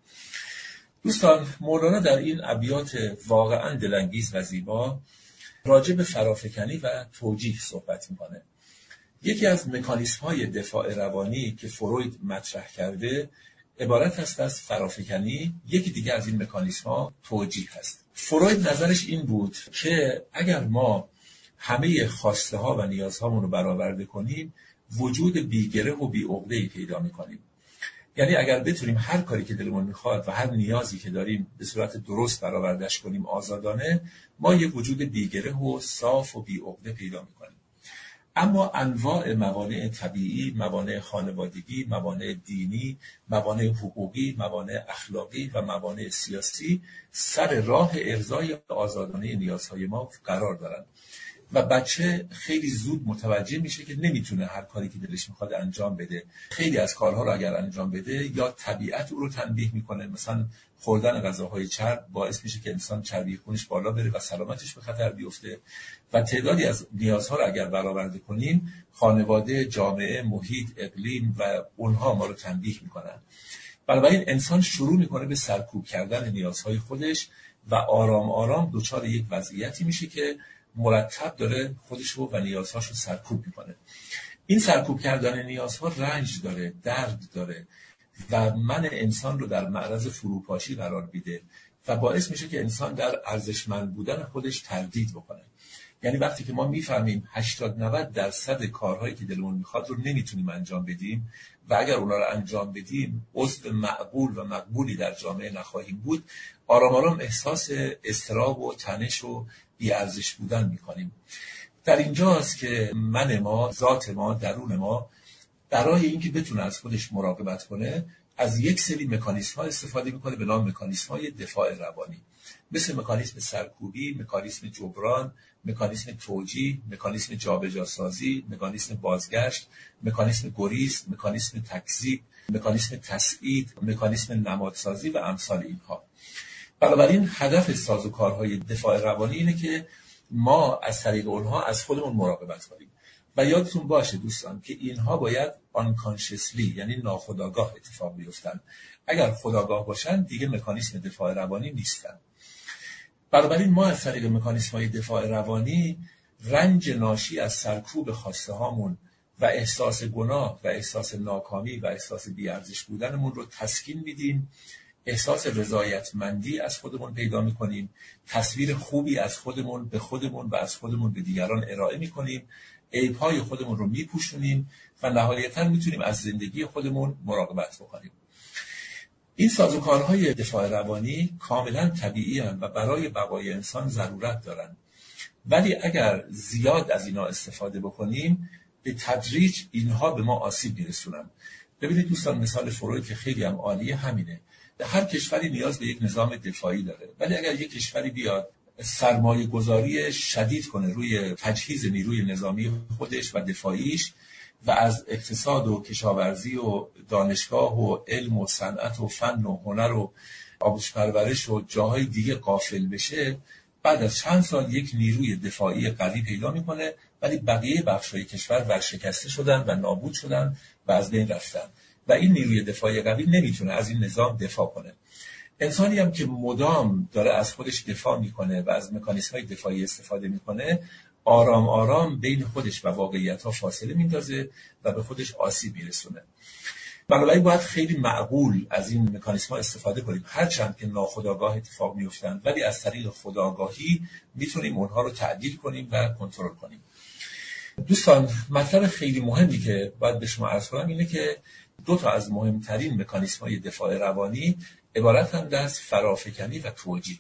دوستان، مولانا در این ابیات واقعا دلانگیز و زیبا راجع به فرافکنی و توجیه صحبت میکنه. یکی از مکانیسم های دفاع روانی که فروید مطرح کرده عبارت است از فرافکنی. یکی دیگه از این مکانیسم ها توجیه هست. فروید نظرش این بود که اگر ما همه خواسته ها و نیازهامون رو برآورده کنیم، وجود بیگره و بی عقده‌ای پیدا میکنیم. یعنی اگر بتونیم هر کاری که دلمون میخواد و هر نیازی که داریم به صورت درست برآوردهش کنیم آزادانه، ما یک وجود بیگره و صاف و بی عقده پیدا میکنیم. اما انواع موانع طبیعی، موانع خانوادگی، موانع دینی، موانع حقوقی، موانع اخلاقی و موانع سیاسی سر راه ارضای آزادانه نیازهای ما قرار دارند و بچه خیلی زود متوجه میشه که نمیتونه هر کاری که دلش میخواد انجام بده. خیلی از کارها رو اگر انجام بده یا طبیعت او رو تنبیه میکنه، مثلا خوردن غذاهای چرب باعث میشه که انسان چربی خونش بالا بره و سلامتش به خطر بیفته. و تعدادی از نیازها رو اگر برآورده کنیم، خانواده، جامعه، محیط، اقلیم و اونها ما رو تنبیه میکنن. بنابراین انسان شروع میکنه به سرکوب کردن نیازهای خودش و آرام آرام دچار یک وضعیتی میشه که مرتب داره خودشو و نیازهاشو سرکوب میکنه. این سرکوب کردن نیازها رنج داره، درد داره و من انسان رو در معرض فروپاشی قرار میده و باعث میشه که انسان در ارزشمند بودن خودش تردید بکنه. یعنی وقتی که ما میفهمیم هشتاد نود درصد کارهایی که دلمون میخواد رو نمیتونیم انجام بدیم و اگر اونا رو انجام بدیم عضو معقول و مقبولی در جامعه نخواهیم بود، آرام آرام احساس اضطراب و تنش و بی‌ارزش بودن میکنیم. در اینجاست که من ما، ذات ما، درون ما برای اینکه بتونه از خودش مراقبت کنه از یک سری مکانیسم ها استفاده میکنه به نام مکانیسم های دفاع روانی، مثل مکانیسم سرکوبی، مکانیسم جبران، مکانیسم توجیه، مکانیسم جابجاسازی، مکانیسم بازگشت، مکانیسم گریز، مکانیسم تکذیب، مکانیسم تسعید، مکانیسم نمادسازی و امثال اینها. بنابراین هدف سازوکارهای دفاع روانی اینه که ما از طریق اونها از خودمون مراقبت کنیم. و یادتون باشه دوستان که اینها باید unconsciously یعنی ناخودآگاه اتفاق بیفتن. اگر خودآگاه باشن دیگه مکانیسم دفاع روانی نیستن. بنابراین ما از طریق مکانیسم های دفاع روانی رنج ناشی از سرکوب خواسته هامون و احساس گناه و احساس ناکامی و احساس بی‌ارزش بودنمون رو تسکین میدیم، احساس رضایتمندی از خودمون پیدا میکنیم، تصویر خوبی از خودمون به خودمون و از خودمون به دیگران ارائه میکنیم، عیب‌های خودمون رو میپوشونیم و نهایتاً میتونیم از زندگی خودمون مراقبت بکنیم. این سازوکارهای دفاع روانی کاملا طبیعی هستند و برای بقای انسان ضرورت دارند. ولی اگر زیاد از اینا استفاده بکنیم به تدریج اینها به ما آسیب میرسونن. ببینید دوستان، مثال فروید که خیلی هم عالیه همینه. هر کشوری نیاز به یک نظام دفاعی داره، ولی اگر یک کشوری بیاد سرمایه گذاری شدید کنه روی تجهیز نیروی نظامی خودش و دفاعیش و از اقتصاد و کشاورزی و دانشگاه و علم و صنعت و فن و هنر و آموزش پرورش و جاهای دیگه غافل بشه، بعد از چند سال یک نیروی دفاعی قوی پیدا میکنه ولی بقیه بخش‌های کشور ورشکسته شدن و نابود شدن و از بین رفتن و این نیروی دفاعی قوی نمیتونه از این نظام دفاع کنه. انسانی هم که مدام داره از خودش دفاع میکنه و از مکانیزم‌های دفاعی استفاده میکنه، آرام آرام بین خودش و واقعیت‌ها فاصله میندازه و به خودش آسیب میرسونه. بنابراین باید خیلی معقول از این مکانیزم‌ها استفاده کنیم، هرچند که ناخودآگاه اتفاق میفتن، ولی از طریق خودآگاهی میتونیم اونها رو تعدیل کنیم و کنترل کنیم. دوستان، مطلب خیلی مهمی که باید به شما عرض کنم اینه که دو تا از مهمترین مکانیزم‌های دفاع روانی عبارتند از فرافکنی و توجیه.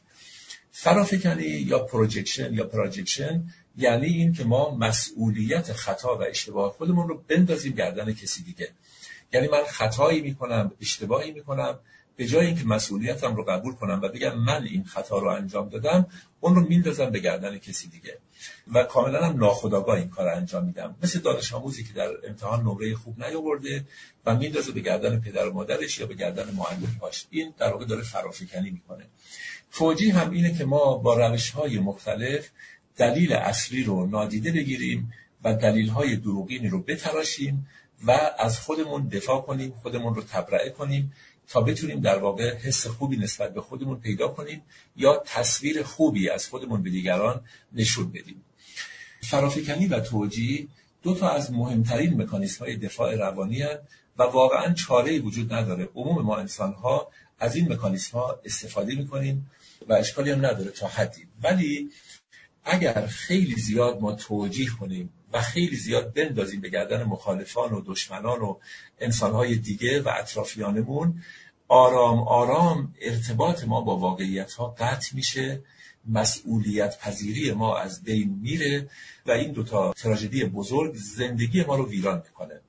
فرافکنی یا پروجکشن یا پروجکشن یعنی این که ما مسئولیت خطا و اشتباه خودمون رو بندازیم گردن کسی دیگه. یعنی من خطایی میکنم، اشتباهی میکنم، به جای اینکه مسئولیتم رو قبول کنم و بگم من این خطا رو انجام دادم، اون رو میندازم به گردن کسی دیگه و کاملا هم ناخودآگاه این کار رو انجام میدم. مثل دانش آموزی که در امتحان نمره خوب نیاورده و میندازه به گردن پدر و مادرش یا به گردن معلم‌هاش. این در واقع داره فرافکنی میکنه. توجیه هم اینه که ما با روش‌های مختلف دلیل اصلی رو نادیده بگیریم و دلیل‌های دروغینی رو بتراشیم و از خودمون دفاع کنیم، خودمون رو تبرئه کنیم تا بتونیم در واقع حس خوبی نسبت به خودمون پیدا کنیم یا تصویر خوبی از خودمون به دیگران نشون بدیم. فرافکنی و توجیه دو تا از مهمترین مکانیزم‌های دفاع روانی هستند و واقعاً چاره‌ای وجود نداره. عموم ما انسان‌ها از این مکانیزم‌ها استفاده می‌کنیم و اشکالی هم نداره تا حدی. ولی اگر خیلی زیاد ما توجیه کنیم و خیلی زیاد بندازیم به گردن مخالفان و دشمنان و انسان‌های دیگه و اطرافیانمون، آرام آرام ارتباط ما با واقعیت‌ها قطع میشه، مسئولیت پذیری ما از بین میره و این دوتا تراژدی بزرگ زندگی ما رو ویران میکنه.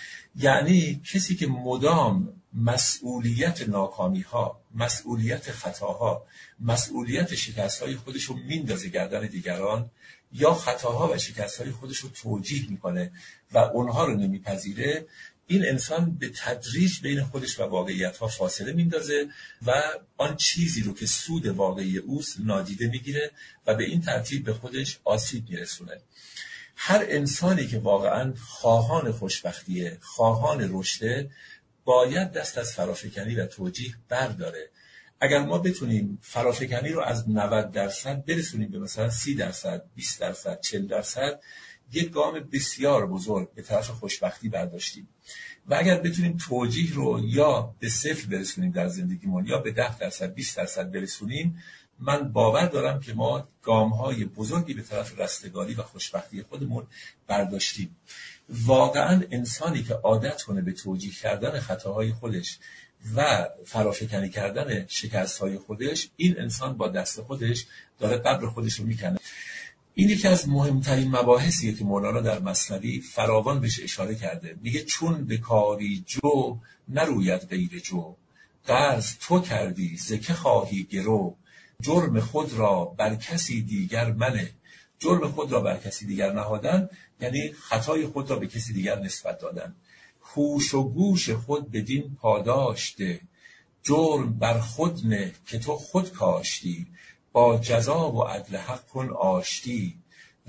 یعنی کسی که مدام مسئولیت ناکامی‌ها، مسئولیت خطاها، مسئولیت شکست‌های خودش رو میندازه گردن دیگران یا خطاها و شکست‌های خودش رو توجیه میکنه و اونها رو نمیپذیره، این انسان به تدریج بین خودش و واقعیت‌ها فاصله میندازه و آن چیزی رو که سود واقعی اوست نادیده میگیره و به این ترتیب به خودش آسیب میرسونه. هر انسانی که واقعاً خواهان خوشبختیه، خواهان رشده، باید دست از فرافکنی و توجیه برداره. اگر ما بتونیم فرافکنی رو از نود درصد برسونیم به مثلا سی درصد، بیست درصد، چهل درصد، یک گام بسیار بزرگ به طرف خوشبختی برداشتیم. و اگر بتونیم توجیه رو یا به صفر برسونیم در زندگیمون یا به ده درصد، بیست درصد برسونیم، من باور دارم که ما گام‌های بزرگی به طرف رستگاری و خوشبختی خودمون برداشتیم. واقعا انسانی که عادت کنه به توجیه کردن خطاهای خودش و فرافکنی کردن شکست‌های خودش، این انسان با دست خودش داره قبر خودش رو میکنه. این یکی از مهمترین مباحثیه که مولانا در مثنوی فراوان بهش اشاره کرده. میگه چون به کاری جو نروید غیر جو، قرض تو کردی ز که خواهی گرو، جرم خود را بر کسی دیگر منه. جرم خود را بر کسی دیگر نهادن یعنی خطای خود را به کسی دیگر نسبت دادن. هوش و گوش خود بدین پاداش ده، جرم بر خود نه که تو خود کاشتی، با جزا و عدل حق کن آشتی،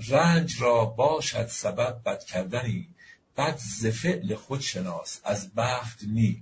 رنج را باشد سبب بد کردنی، بد ز فعل خود شناس از بخت نی.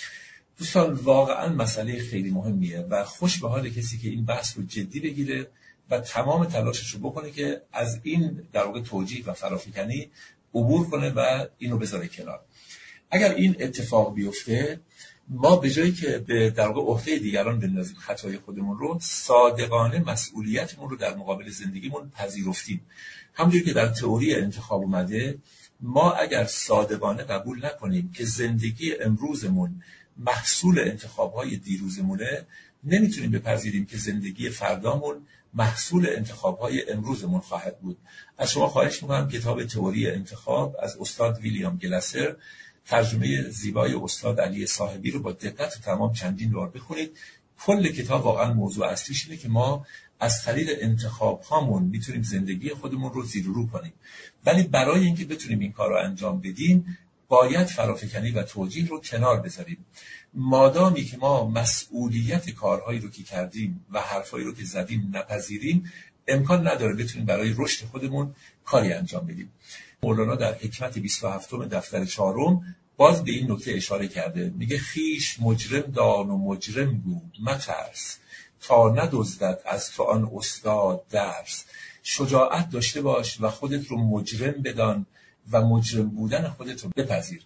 دوستان واقعا مسئله خیلی مهمیه و خوش به حال کسی که این بحث رو جدی بگیره و تمام تلاشش رو بکنه که از این در واقع توجیه و فرافکنی عبور کنه و اینو بذاره کنار. اگر این اتفاق بیفته، ما به جایی که به در واقع عهده دیگران بندازیم خطای خودمون رو، صادقانه مسئولیتمون رو در مقابل زندگیمون پذیرفتیم. همونجوری که در تئوری انتخاب اومده، ما اگر صادقانه قبول نکنیم که زندگی امروزمون محصول انتخاب‌های دیروزمونه، نمیتونیم بپذیریم که زندگی فردامون محصول انتخاب‌های امروزمون خواهد بود. از شما خواهش می‌کنم کتاب تئوری انتخاب از استاد ویلیام گلاسر، ترجمه زیبای استاد علی صاحبی رو با دقت تمام چندین بار بخونید. کل کتاب واقعا موضوع اصلیش اینه که ما از طریق انتخاب هامون میتونیم زندگی خودمون رو زیر و رو کنیم، ولی برای اینکه بتونیم این کار رو انجام بدیم باید فرافکنی و توجیه رو کنار بذاریم. مادامی که ما مسئولیت کارهایی رو که کردیم و حرفایی رو که زدیم نپذیریم، امکان نداره بتونیم برای رشد خودمون کاری انجام بدیم. مولانا در حکمت بیست و هفتم دفتر چهارم باز به این نکته اشاره کرده. میگه خیش مجرم دان و مجرم گو مترس، تا ندزدد از تو آن استاد درس. شجاعت داشته باش و خودت رو مجرم بدان و مجرم بودن خودت رو بپذیر.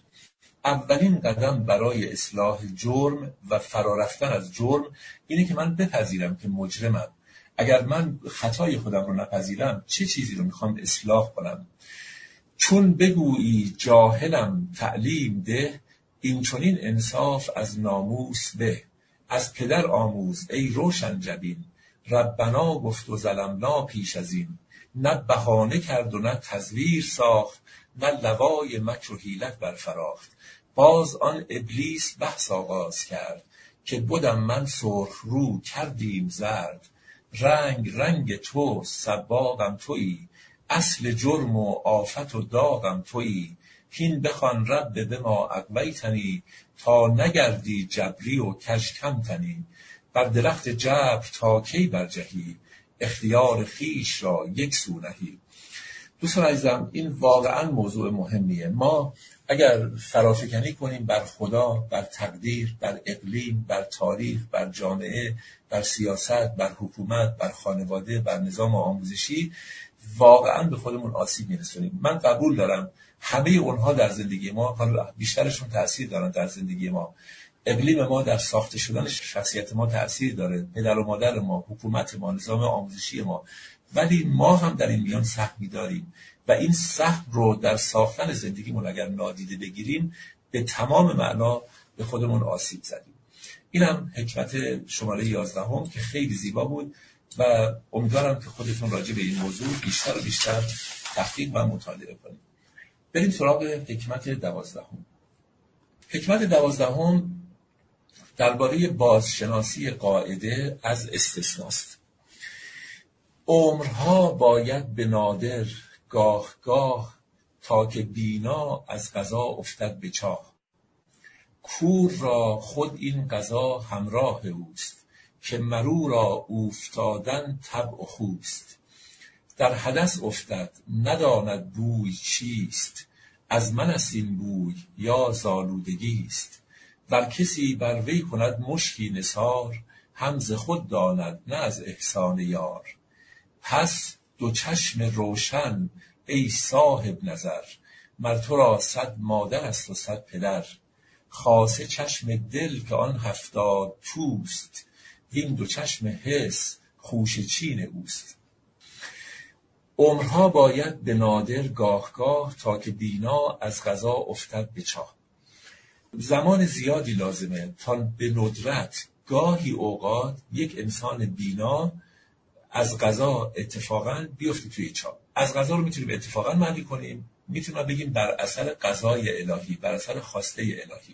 اولین قدم برای اصلاح جرم و فرارفتن از جرم اینه که من بپذیرم که مجرمم. اگر من خطای خودم رو نپذیرم، چه چیزی رو میخوام اصلاح کنم؟ چون بگویی جاهلم تعلیم ده، این چنین انصاف از ناموس به. از پدر آموز ای روشن جبین، ربنا گفت و ظلمنا پیش از این. نه بهانه کرد و نه تزویر ساخت، نه لوای مکر و حیلت برفراخت. باز آن ابلیس بحث آغاز کرد، که بودم من سرخ رو کردیم زرد. رنگ رنگ تو سباقم تویی، اصل جرم و آفت و داغم تویی. هین بخوان رب بما اغویتنی، تا نگردی جبری و کژ کمتنی. بر درخت جبر تا کی برجهی، اختیار خیش را یک سو نهی. دوستان عزیزم، این واقعا موضوع مهمیه. ما اگر فرافکنی کنیم بر خدا، بر تقدیر، بر اقلیم، بر تاریخ، بر جامعه، بر سیاست، بر حکومت، بر خانواده، بر نظام آموزشی، واقعا به خودمون آسیب میرسونیم. من قبول دارم همه اونها در زندگی ما، بیشترشون تأثیر دارن در زندگی ما. اقلیم ما در ساخته شدن شخصیت ما تأثیر داره، پدر و مادر ما، حکومت ما، نظام آموزشی ما، ولی ما هم در این میان سهمی داریم و این سهم رو در ساختن زندگیمون اگر نادیده بگیریم، به تمام معنا به خودمون آسیب زدیم. اینم حکمت شماره یازدهم که خیلی زیبا بود و امیدوارم که خودتون راجع به این موضوع بیشتر و بیشتر تحقیق و مطالعه کنید. بریم سراغ حکمت دوازدهم. حکمت دوازدهم درباره بازشناسی قاعده از استثناست. عمرها باید به نادر گاه گاه، تا که بینا از قضا افتد به چاه. کور را خود این قضا همراه اوست، که مرو را اوفتادن طبع و خوست. در حدث افتد نداند بوی چیست، از من است این بوی یا زالودگیست. ور کسی بر وی کند مشکی نثار، هم ز خود داند نه از احسان یار. پس دو چشم روشن ای صاحب نظر، مر تو را صد مادر است و صد پدر. خاصه چشم دل که آن هفتاد توست، وین دو چشم حس خوشه چین اوست. عمرها باید به نادر گاه گاه، تا که بینا از قضا افتد به چاه. زمان زیادی لازمه تا به ندرت گاهی اوقات یک انسان بینا از قضا اتفاقا بیفته توی چاه. از قضا رو میتونیم اتفاقا معنی کنیم، میتونیم بگیم بر اثر قضای الهی، بر اثر خواسته الهی.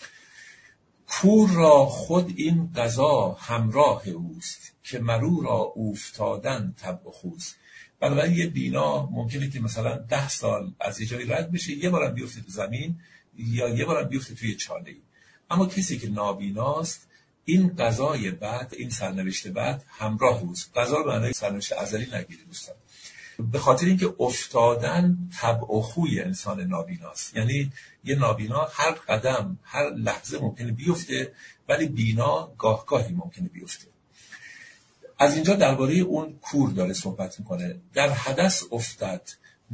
کور را خود این قضا همراه اوست، که مرو را اوفتادن طبع و خوست. بنابراین یه بینا ممکنه که مثلا ده سال از یه جایی رد بشه، یه بارم بیفته تو زمین یا یه بارم بیفته توی چاله‌ای. اما کسی که نابیناست، این قضای بعد، این سرنوشت بعد همراه اوست. قضا رو به معنای سرنوشت ازلی نگیرید دوستان، به خاطر اینکه افتادن طبع و خوی انسان نابیناست. یعنی یه نابینا هر قدم، هر لحظه ممکنه بیفته، ولی بینا گاه گاهی ممکنه بیفته. از اینجا درباره اون کور داره صحبت میکنه. در حدث افتد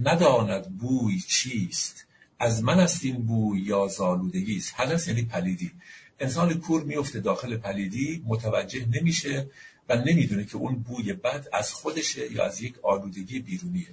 نداند بوی چیست، از من است این بوی یا زالودگی است. حدث یعنی پلیدی. انسان کور میفته داخل پلیدی، متوجه نمیشه و نمیدونه که اون بوی بد از خودشه یا از یک آلودگی بیرونیه.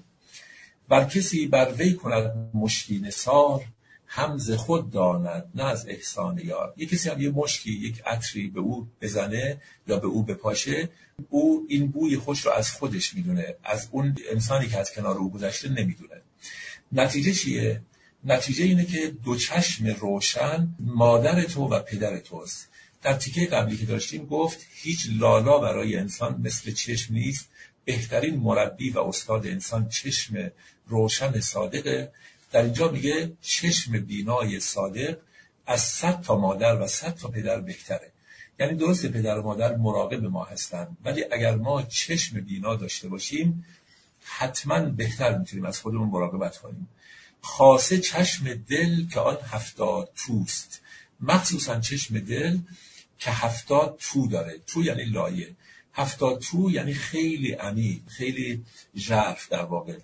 بر کسی بر وی کند مشکی نثار، هم ز خود داند نه از احسان یار. یک کسی هم یه مشکی، یک عطری به او بزنه یا به او بپاشه، او این بوی خوش رو از خودش میدونه، از اون انسانی که از کنار او گذشته نمیدونه. نتیجه چیه؟ نتیجه اینه که دو چشم روشن مادر تو و پدر توست. در تیکه قبلی که داشتیم گفت هیچ لالا برای انسان مثل چشم نیست. بهترین مربی و استاد انسان چشم روشن صادقه. در اینجا میگه چشم بینای صادق از صد تا مادر و صد تا پدر بهتره. یعنی درسته پدر و مادر مراقب ما هستن، ولی اگر ما چشم بینا داشته باشیم حتما بهتر میتونیم از خودمون مراقبت کنیم. خاصه چشم دل که آن هفتاد توست، مخصوصا چشم دل که هفتاد تو داره. تو یعنی لایه، هفتاد تو یعنی خیلی عمیق، خیلی ژرف. در واقع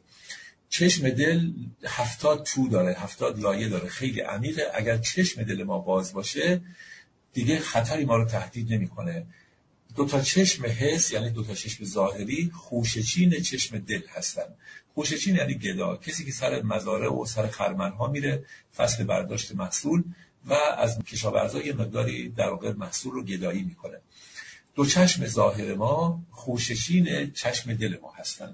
چشم دل هفتاد تو داره، هفتاد لایه داره، خیلی عمیقه. اگر چشم دل ما باز باشه دیگه خطری ما رو تهدید نمیکنه. دو تا چشم حس یعنی دو تا چشم ظاهری خوشه‌چین چشم دل هستن. خوشه‌چین یعنی گدا، کسی که سر مزارع و سر خرمنها میره فصل برداشت محصول و از کشاورزا یه مقداری در واقع محصول رو گدایی میکنه. دو چشم ظاهر ما خوشه‌چین چشم دل ما هستن.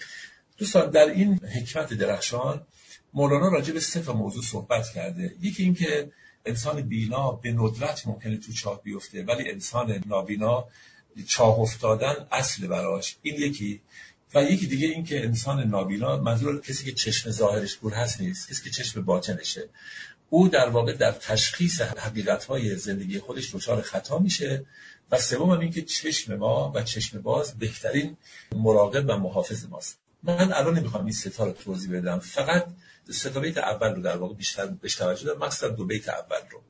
دوستان در این حکمت درخشان مولانا راجع به سه تا موضوع صحبت کرده. یکی این که انسان بینا به ندرت ممکنه تو چاه بیفته، ولی انسان نابینا چاه افتادن اصل براش، این یکی. و یکی دیگه این که انسان نابینا منظور کسی که چشم ظاهرش کور هست نیست، کسی که چشم باطنشه. او در واقع در تشخیص حقیقت‌های زندگی خودش دچار خطا میشه. و سوم هم این که چشم ما و چشم باز بهترین مراقب و محافظ ماست. من الان نمیخوام این سه تا رو توضیح بدم، فقط سه تا بیت اول رو در واقع بیشتر بهش توجه دارم، مخصوصا دو بیت اول رو.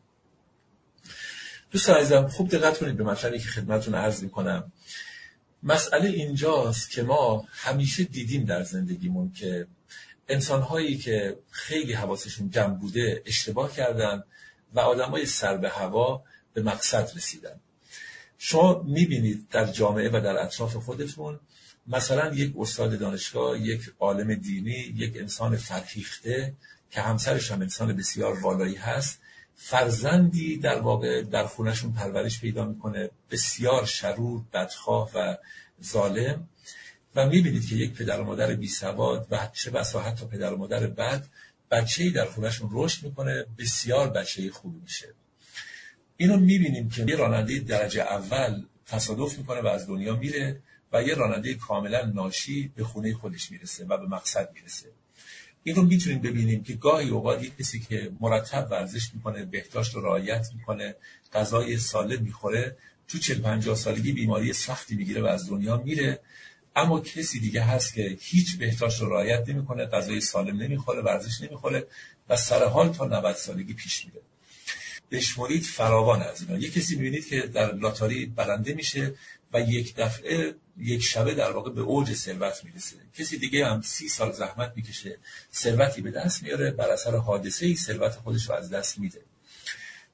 دوستان عزیزم خوب دقت کنید به مطلبی که خدمتتون عرض میکنم. مسئله اینجاست که ما همیشه دیدیم در زندگیمون که انسان‌هایی که خیلی حواسشون جمع بوده اشتباه کردن و آدمای سر به هوا به مقصد رسیدن. شما میبینید در جامعه و در اطراف خودتون مثلا یک استاد دانشگاه، یک عالم دینی، یک انسان فرهیخته که همسرش هم انسان بسیار والایی هست، فرزندی در واقع در خونهشون پرورش پیدا میکنه بسیار شرور، بدخواه و ظالم. و میبینید که یک پدر و مادر بی سواد و چه بسا حتی پدر و مادر بد، بچه‌ای در خونهشون رشد میکنه، بسیار بچه‌ای خوبی میشه. اینو میبینیم که یه راننده درجه اول تصادف میکنه و از دنیا میره و یه راننده کاملا ناشی به خونه خودش میرسه و به مقصد میرسه. این رو میتونیم ببینیم که گاهی اوقات یک کسی که مرتب ورزش میکنه، بهداشت رو رعایت میکنه، غذای سالم میخوره، تو چهل پنجاه سالگی بیماری سختی میگیره و از دنیا میره. اما کسی دیگه هست که هیچ بهداشت رو رعایت نمیکنه، غذای سالم نمیخوره، ورزش نمیخوره و سر حال تا نود سالگی پیش میره. بشمرید فراوان از اینا. یک کسی میبینید که در لاتاری برنده میشه و یک دفعه یک شبه در واقع به اوج ثروت میرسه. کسی دیگه هم سی سال زحمت میکشه، ثروتی به دست میاره، بر اثر حادثه‌ای ثروت خودش رو از دست میده.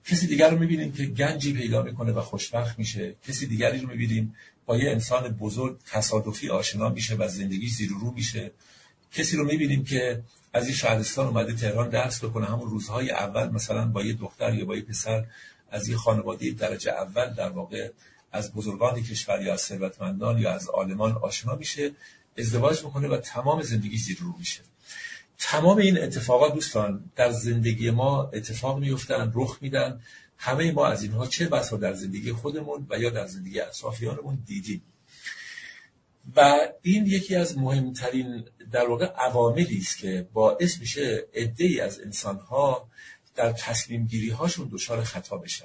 کسی دیگر رو میبینیم که گنجی پیدا میکنه و خوشبخت میشه. کسی دیگری رو میبینیم با یه انسان بزرگ تصادفی آشنا میشه و زندگی زیر و رو میشه. کسی رو میبینیم که از این شهرستان اومده تهران درس بکنه، همون روزهای اول مثلا با یه دختر یا با یه پسر از یه خانواده درجه اول در واقع از بزرگان کشور یا از ثروتمندان یا از عالمان آشنا میشه، ازدواج میکنه و تمام زندگی زیر رو میشه. تمام این اتفاقات دوستان در زندگی ما اتفاق میفتن، رخ میدن. همه ما از اینها چه بسا در زندگی خودمون و یا در زندگی اطرافیانمون دیدیم. و این یکی از مهمترین در واقع عواملی است که باعث میشه عده‌ای از انسان‌ها در تصمیم گیری هاشون دچار خطا بشن.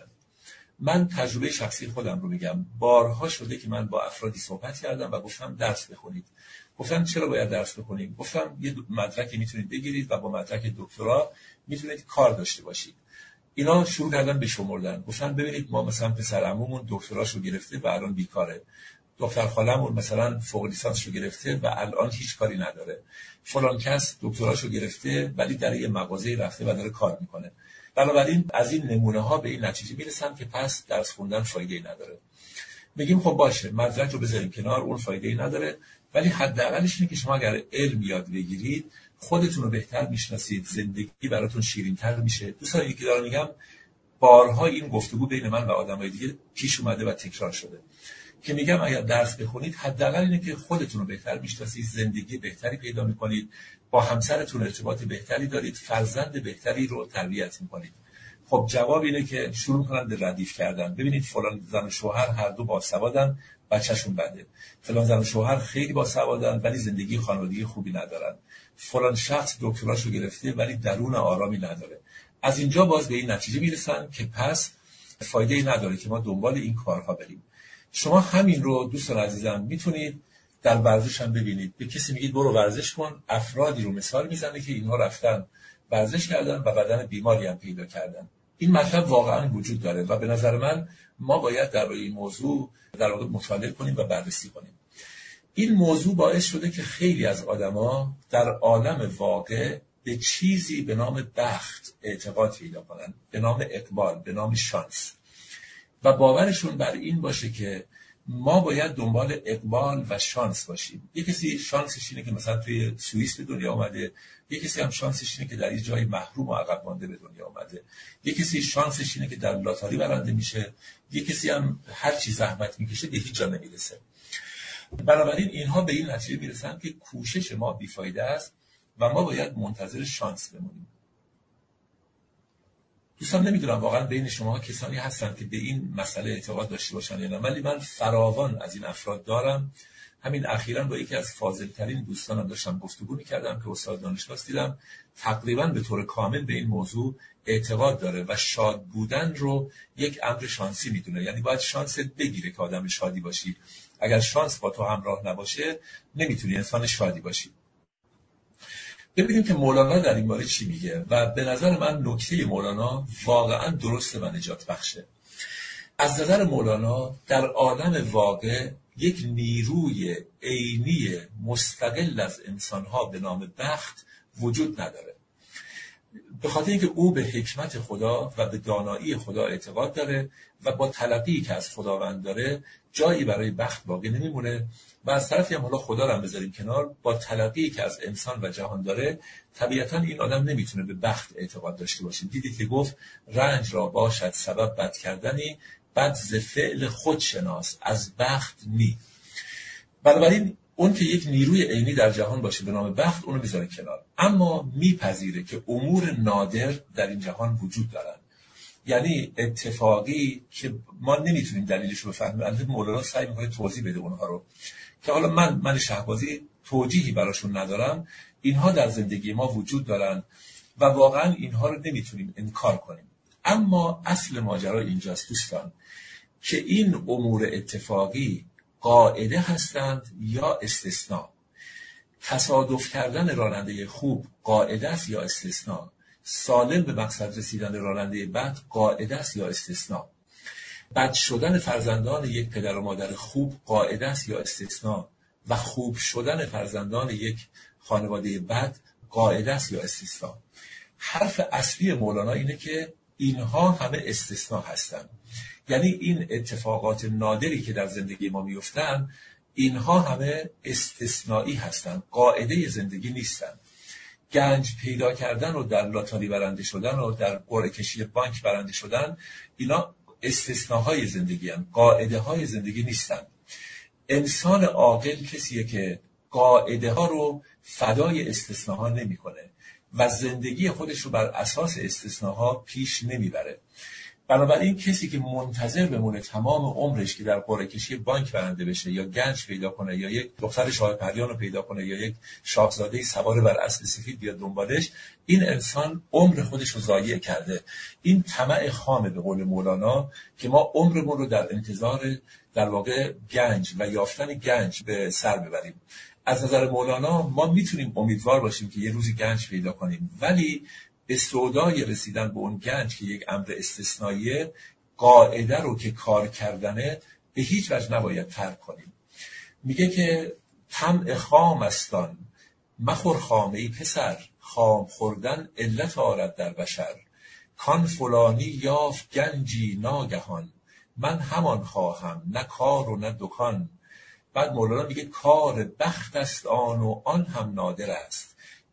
من تجربه شخصی خودم رو میگم. بارها شده که من با افرادی صحبت کردم و گفتم درس بخونید. گفتن چرا باید درس بخونیم؟ گفتم یه مدرکی میتونید بگیرید و با مدرک دکترا میتونید کار داشته باشید. اینا شروع کردن به شمردن. گفتن ببینید ما مثلا پسر عمومون دکتراشو گرفته و الان بیکاره. دختر خالمون مثلا فوق لیسانسشو گرفته و الان هیچ کاری نداره. فلان کس دکتراشو گرفته ولی در یه مغازه‌ای رفته و داره کار میکنه. بنابراین از این نمونه ها به این نتیجه میرسن که پس درس خوندن فایده‌ای نداره. میگیم خب باشه، مدرک رو بذاریم کنار، اون فایده‌ای نداره، ولی حداقلش اینه که شما اگر علم یاد بگیرید خودتون رو بهتر میشناسید، زندگی براتون شیرین‌تر میشه. دوستان یکی دارم میگم، بارها این گفتگو بین من و آدمای دیگه پیش اومده و تکرار شده که میگم اگر درس بخونید حداقل اینه که خودتون رو بهتر میشناسید، زندگی بهتری پیدا میکنید، با همسرتون ارتباط بهتری دارید، فرزند بهتری رو تربیت میکنید. خب جواب اینه که شروع کنن به ردیف کردن. ببینید فلان زن و شوهر هر دو باسوادن، بچه‌شون بده. فلان زن و شوهر خیلی باسوادن ولی زندگی خانوادگی خوبی ندارن. فلان شخص دکتراشو گرفته ولی درون آرامی نداره. از اینجا باز به این نتیجه میرسن که پس فایده‌ای نداره که ما دنبال این کارها بریم. شما همین رو دوستان عزیزم میتونید در ورزش هم ببینید. به کسی میگید برو ورزش کن، افرادی رو مثال میزنه که اینها رفتن ورزش کردن و بدن بیماری هم پیدا کردن. این مطلب واقعا وجود داره و به نظر من ما باید درباره این موضوع در واقع مطالعه کنیم و بررسی کنیم. این موضوع باعث شده که خیلی از آدما در عالم واقع به چیزی به نام بخت اعتقاد پیدا کنن، به نام اقبال، به نام شانس، و باورشون بر این باشه که ما باید دنبال اقبال و شانس باشیم. یک کسی شانسش اینه که مثلا توی سوئیس به دنیا اومده، یک کسی هم شانسش اینه که در یه جای محروم و عقب مانده به دنیا اومده، یک کسی شانسش اینه که در لاتاری برنده میشه، یک کسی هم هر چی زحمت میکشه به هیچ جا نمیرسه. بنابراین اینها به این نتیجه میرسن که کوشش ما بیفایده است و ما باید منتظر شانس بمونیم. دوستان نمیدونم واقعا بین شما کسانی هستن که به این مسئله اعتقاد داشته باشن یا نه، ولی من فراوان از این افراد دارم. همین اخیراً با یکی از فاضل‌ترین دوستانم داشتم گفتگو می‌کردم که استاد دانشگاه دیدم تقریباً به طور کامل به این موضوع اعتقاد داره و شاد بودن رو یک امر شانسی میدونه. یعنی باید شانس بگیره که آدم شادی باشی. اگر شانس با تو همراه نباشه نمیتونی انسان شادی باشی. ببینیم که مولانا در این باره چی میگه و به نظر من نکته مولانا واقعا درسته و نجات بخشه. از نظر مولانا در عالم واقع یک نیروی عینی مستقل از انسانها به نام بخت وجود نداره، به خاطر اینکه او به حکمت خدا و به دانایی خدا اعتقاد داره و با تلقی که از خداوند داره جایی برای بخت باقی نمیمونه. و از طرفی هم حالا خدا رو هم بذاریم کنار، با تلقی که از انسان و جهان داره طبیعتا این آدم نمیتونه به بخت اعتقاد داشته باشه. دیدید که گفت رنج را باشد سبب بد کردنی، بد ز فعل خود شناس از بخت نی. بنابراین اون که یک نیروی عینی در جهان باشه به نام بخت اونو میذاره کنار، اما میپذیره که امور نادر در این جهان وجود دارن، یعنی اتفاقی که ما نمیتونیم دلیلش رو بفهمیم. البته مولانا سعی میکنه توضیح بده اونها رو که حالا من من شهبازی توجیهی براشون ندارم، اینها در زندگی ما وجود دارن و واقعا اینها رو نمیتونیم انکار کنیم. اما اصل ماجرا اینجاست دوستان که این امور اتفاقی قاعده هستند یا استثناء. تصادف کردن راننده خوب قاعده است یا استثناء؟ سالم به مقصد رسیدن راننده بد قاعده است یا استثناء؟ بد شدن فرزندان یک پدر و مادر خوب قاعده است یا استثناء؟ و خوب شدن فرزندان یک خانواده بد قاعده است یا استثناء؟ حرف اصلی مولانا اینه که اینها همه استثناء هستند. یعنی این اتفاقات نادری که در زندگی ما میفتن، اینها همه استثنایی هستند، قاعده زندگی نیستند. گنج پیدا کردن و در لاتاری برنده شدن و در قرعه کشی بانک برنده شدن، اینا استثناهای زندگی هستند، قاعده های زندگی نیستند. انسان عاقل کسیه که قاعده ها رو فدای استثناها نمیکنه و زندگی خودش رو بر اساس استثناها پیش نمیبره. بنابراین کسی که منتظر بمونه تمام عمرش که در قرعه کشی بانک برنده بشه یا گنج پیدا کنه یا یک دختر شاه پریان رو پیدا کنه یا یک شاهزاده سوار بر اسب سفید بیاد دنبالش، این انسان عمر خودش رو ضایع کرده. این طمع خامه به قول مولانا که ما عمرمون رو در انتظار در واقع گنج و یافتن گنج به سر ببریم. از نظر مولانا ما میتونیم امیدوار باشیم که یه روزی گنج پیدا کنیم، ولی به سودای رسیدن به اون گنج که یک امر استثنائیه، قاعده رو که کار کردنه به هیچ وجه نباید ترک کنیم. میگه که طمع خام استان مخور خامه ای پسر، خام خوردن علت آرد در بشر. کان فلانی یافت گنجی ناگهان، من همان خواهم نه کار و نه دکان. بعد مولانا میگه کار بخت است آن و آن هم نادر است،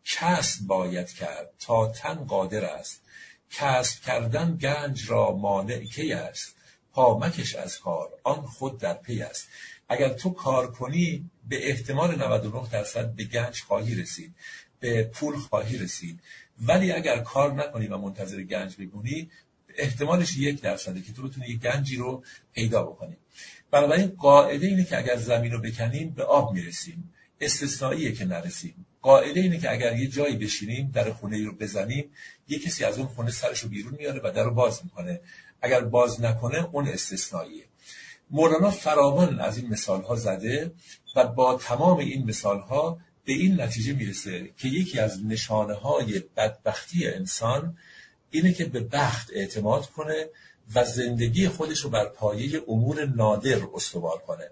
کسب باید کرد تا تن قادر است. کسب کردن گنج را مانع کی است، پا مکش از کار آن خود در پی است. اگر تو کار کنی به احتمال نود و نه درصد به گنج خواهی رسید، به پول خواهی رسید، ولی اگر کار نکنی و منتظر گنج بمونی احتمالش یک درصده که تو بتونی یک گنجی رو پیدا بکنی. بنابراین قاعده اینه که اگر زمین رو بکنیم به آب میرسیم، استثنائیه که نرسیم. قاعده اینه که اگر یه جایی بشینیم در خونه رو بزنیم، یه کسی از اون خونه سرش رو بیرون میاره و در رو باز میکنه. اگر باز نکنه اون استثنائیه. مولانا فراوان از این مثالها زده و با تمام این مثالها به این نتیجه میرسه که یکی از نشانه های بدبختی انسان اینه که به بخت اعتماد کنه و زندگی خودش رو بر پایه امور نادر استوار کنه.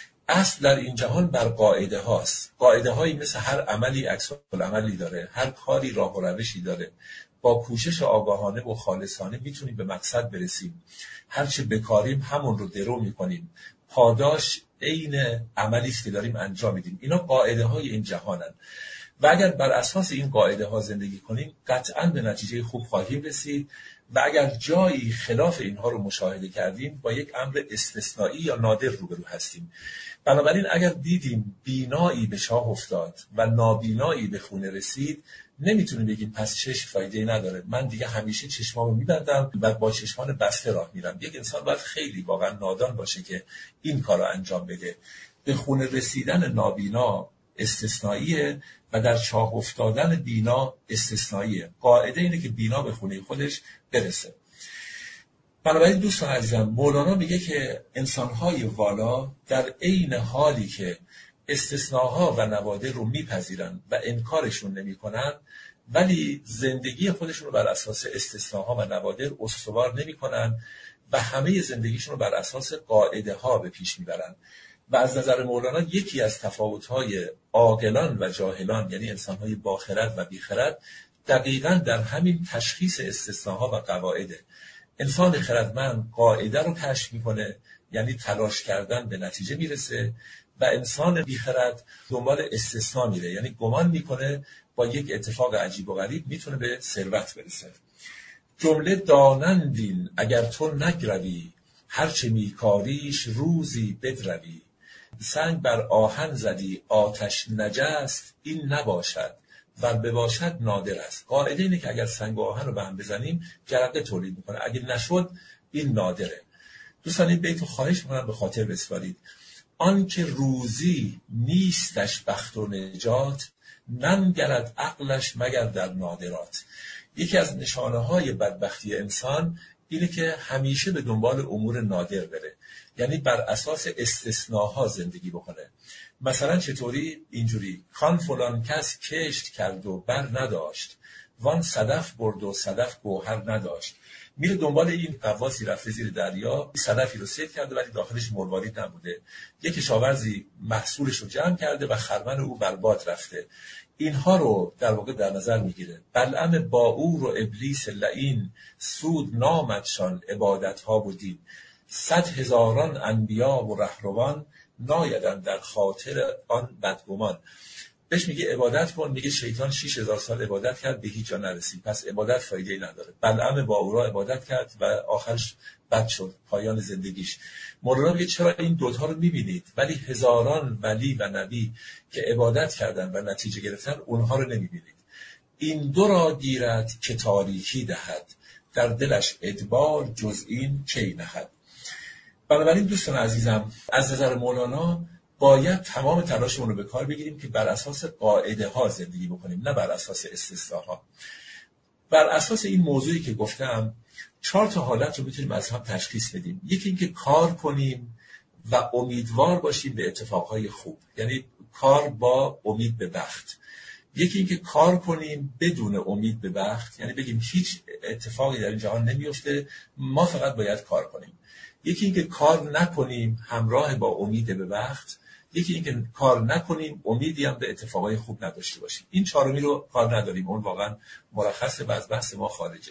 اصل در این جهان بر قاعده هاست. قاعده هایی مثل هر عملی عکس العملی داره، هر کاری راه و روشی داره. با کوشش آگاهانه و خالصانه میتونیم به مقصد برسیم. هرچه بکاریم همون رو درو میکنیم. پاداش عین عملی است که داریم انجام میدیم. اینا قاعده های این جهانن و اگر بر اساس این قاعده ها زندگی کنیم قطعاً به نتیجه خوب خواهیم رسید و اگر جایی خلاف اینها رو مشاهده کردیم با یک امر استثنایی یا نادر روبرو هستیم. بنابراین اگر دیدیم بینایی به شاه افتاد و نابینایی به خونه رسید، نمیتونیم بگیم پس چشم فایده نداره، من دیگه همیشه چشمامو میبندم و با چشمان بسته راه میرم. یک انسان باید خیلی واقعا نادان باشه که این کار رو انجام بده. به خونه رسیدن نابینا استثنائیه و در چاه افتادن بینا استثنائیه. قاعده اینه که بینا به خونه خودش برسه. بنابراین دوستان عزیزم، مولانا میگه که انسان‌های والا در عین حالی که استثناها و نوادر رو میپذیرن و انکارشون نمیکنن، ولی زندگی خودشون رو بر اساس استثناها و نوادر استوار نمیکنن و همه زندگیشون رو بر اساس قاعده ها به پیش میبرن. و از نظر مولانا یکی از تفاوت‌های عاقلان و جاهلان، یعنی انسان‌های باخرد و بیخرد، دقیقاً در همین تشخیص استثناها و قواعده. انسان خردمند قاعده رو کشف میکنه، یعنی تلاش کردن به نتیجه میرسه، و انسان بیخرد دنبال استثناء میره، یعنی گمان میکنه با یک اتفاق عجیب و غریب میتونه به ثروت برسه. جمله دانندین اگر تو نگروی، هرچه میکاریش روزی بدروی. سنگ بر آهن زدی آتش نجست، این نباشد و بباشد نادر است. قاعده اینه که اگر سنگ و آهن رو به هم بزنیم جرقه تولید میکنه، اگه نشد این نادره. دوستان این بیتو خواهش میکنم به خاطر بسپارید. آن که روزی نیستش بخت و نجات، ننگرد عقلش مگر در نادرات. یکی از نشانه های بدبختی انسان اینه که همیشه به دنبال امور نادر بره، یعنی بر اساس استثناها زندگی بکنه. مثلا چطوری؟ اینجوری: کان فلان کس کشت کرد و بر نداشت، وان صدف برد و صدف گوهر نداشت. میره دنبال این غواصی رفته زیر دریا، صدفی رو صید کرده ولی داخلش مروارید نبوده. یک کشاورزی محصولش رو جمع کرده و خرمن او بر باد رفته. اینها رو در واقع در نظر میگیره. بلعم باعور و ابلیس لعین، سود نامدشان عبادت ها و دین. صد هزاران انبیا و رهروان، نایدن در خاطر آن بدگمان. بهش میگه عبادت کن، میگه شیطان شش هزار سال عبادت کرد به هیچ جا نرسید، پس عبادت فایده‌ای نداره. بلعم باعورا عبادت کرد و آخرش بد شد، پایان زندگیش. مولانا میگه چرا این دوتا رو میبینید ولی هزاران ولی و نبی که عبادت کردن و نتیجه گرفتن اونها رو نمیبینید. این دو را گیرد که تاریکی دهد، در دلش ادبار جز این کی نهد. بنابراین دوستان عزیزم، از نظر مولانا باید تمام تلاشمون رو به کار بگیریم که بر اساس قاعده ها زندگی بکنیم، نه بر اساس استثناها. بر اساس این موضوعی که گفتم چهار تا حالت رو میتونیم از هم تشخیص بدیم. یکی این که کار کنیم و امیدوار باشیم به اتفاقهای خوب، یعنی کار با امید به بخت. یکی این که کار کنیم بدون امید به بخت، یعنی بگیم هیچ اتفاقی در این جهان نمیفته، ما فقط باید کار کنیم. یکی این که کار نکنیم همراه با امید به بخت. یکی این که کار نکنیم امیدی هم به اتفاقای خوب نداشته باشیم. این چهارمی رو کار نداریم، اون واقعا مرخصه و از بحث ما خارجه.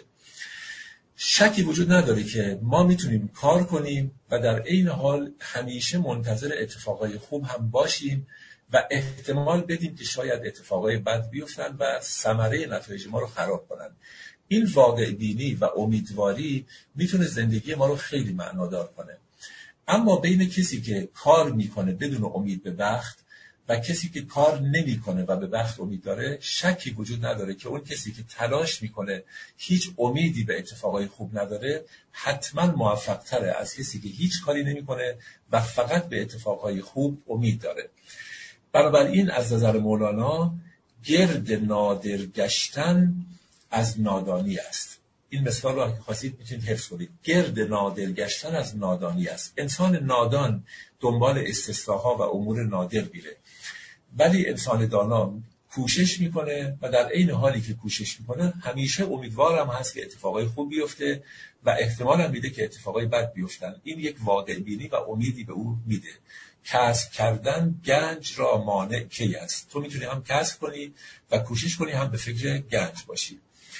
شکی وجود نداره که ما میتونیم کار کنیم و در عین حال همیشه منتظر اتفاقای خوب هم باشیم و احتمال بدیم که شاید اتفاقای بد بیفتن و ثمره نتایج ما رو خراب کنن. این واقع بینی و امیدواری میتونه زندگی ما رو خیلی معنادار کنه. اما بین کسی که کار میکنه بدون امید به بخت و کسی که کار نمیکنه و به بخت امید داره، شکی وجود نداره که اون کسی که تلاش میکنه هیچ امیدی به اتفاقای خوب نداره حتما موفق تره از کسی که هیچ کاری نمیکنه و فقط به اتفاقهای خوب امید داره. بنابراین از نظر مولانا گرد نادر گشتن از نادانی است. این مثال رو اگه خواستید میتونید حفظ کنید. گرد نادر گشتن از نادانی است. انسان نادان دنبال استثناها و امور نادر میره، ولی انسان دانا کوشش میکنه و در عین حالی که کوشش میکنه همیشه امیدوارم هست که اتفاقای خوب بیفته و احتمال هم میده که اتفاقای بد بیفتن. این یک واقع بینی و امیدی به او میده. کسب کردن گنج را مانع کی است. تو میتونی هم کسب کنی و کوشش کنی هم به فکر گنج باشی.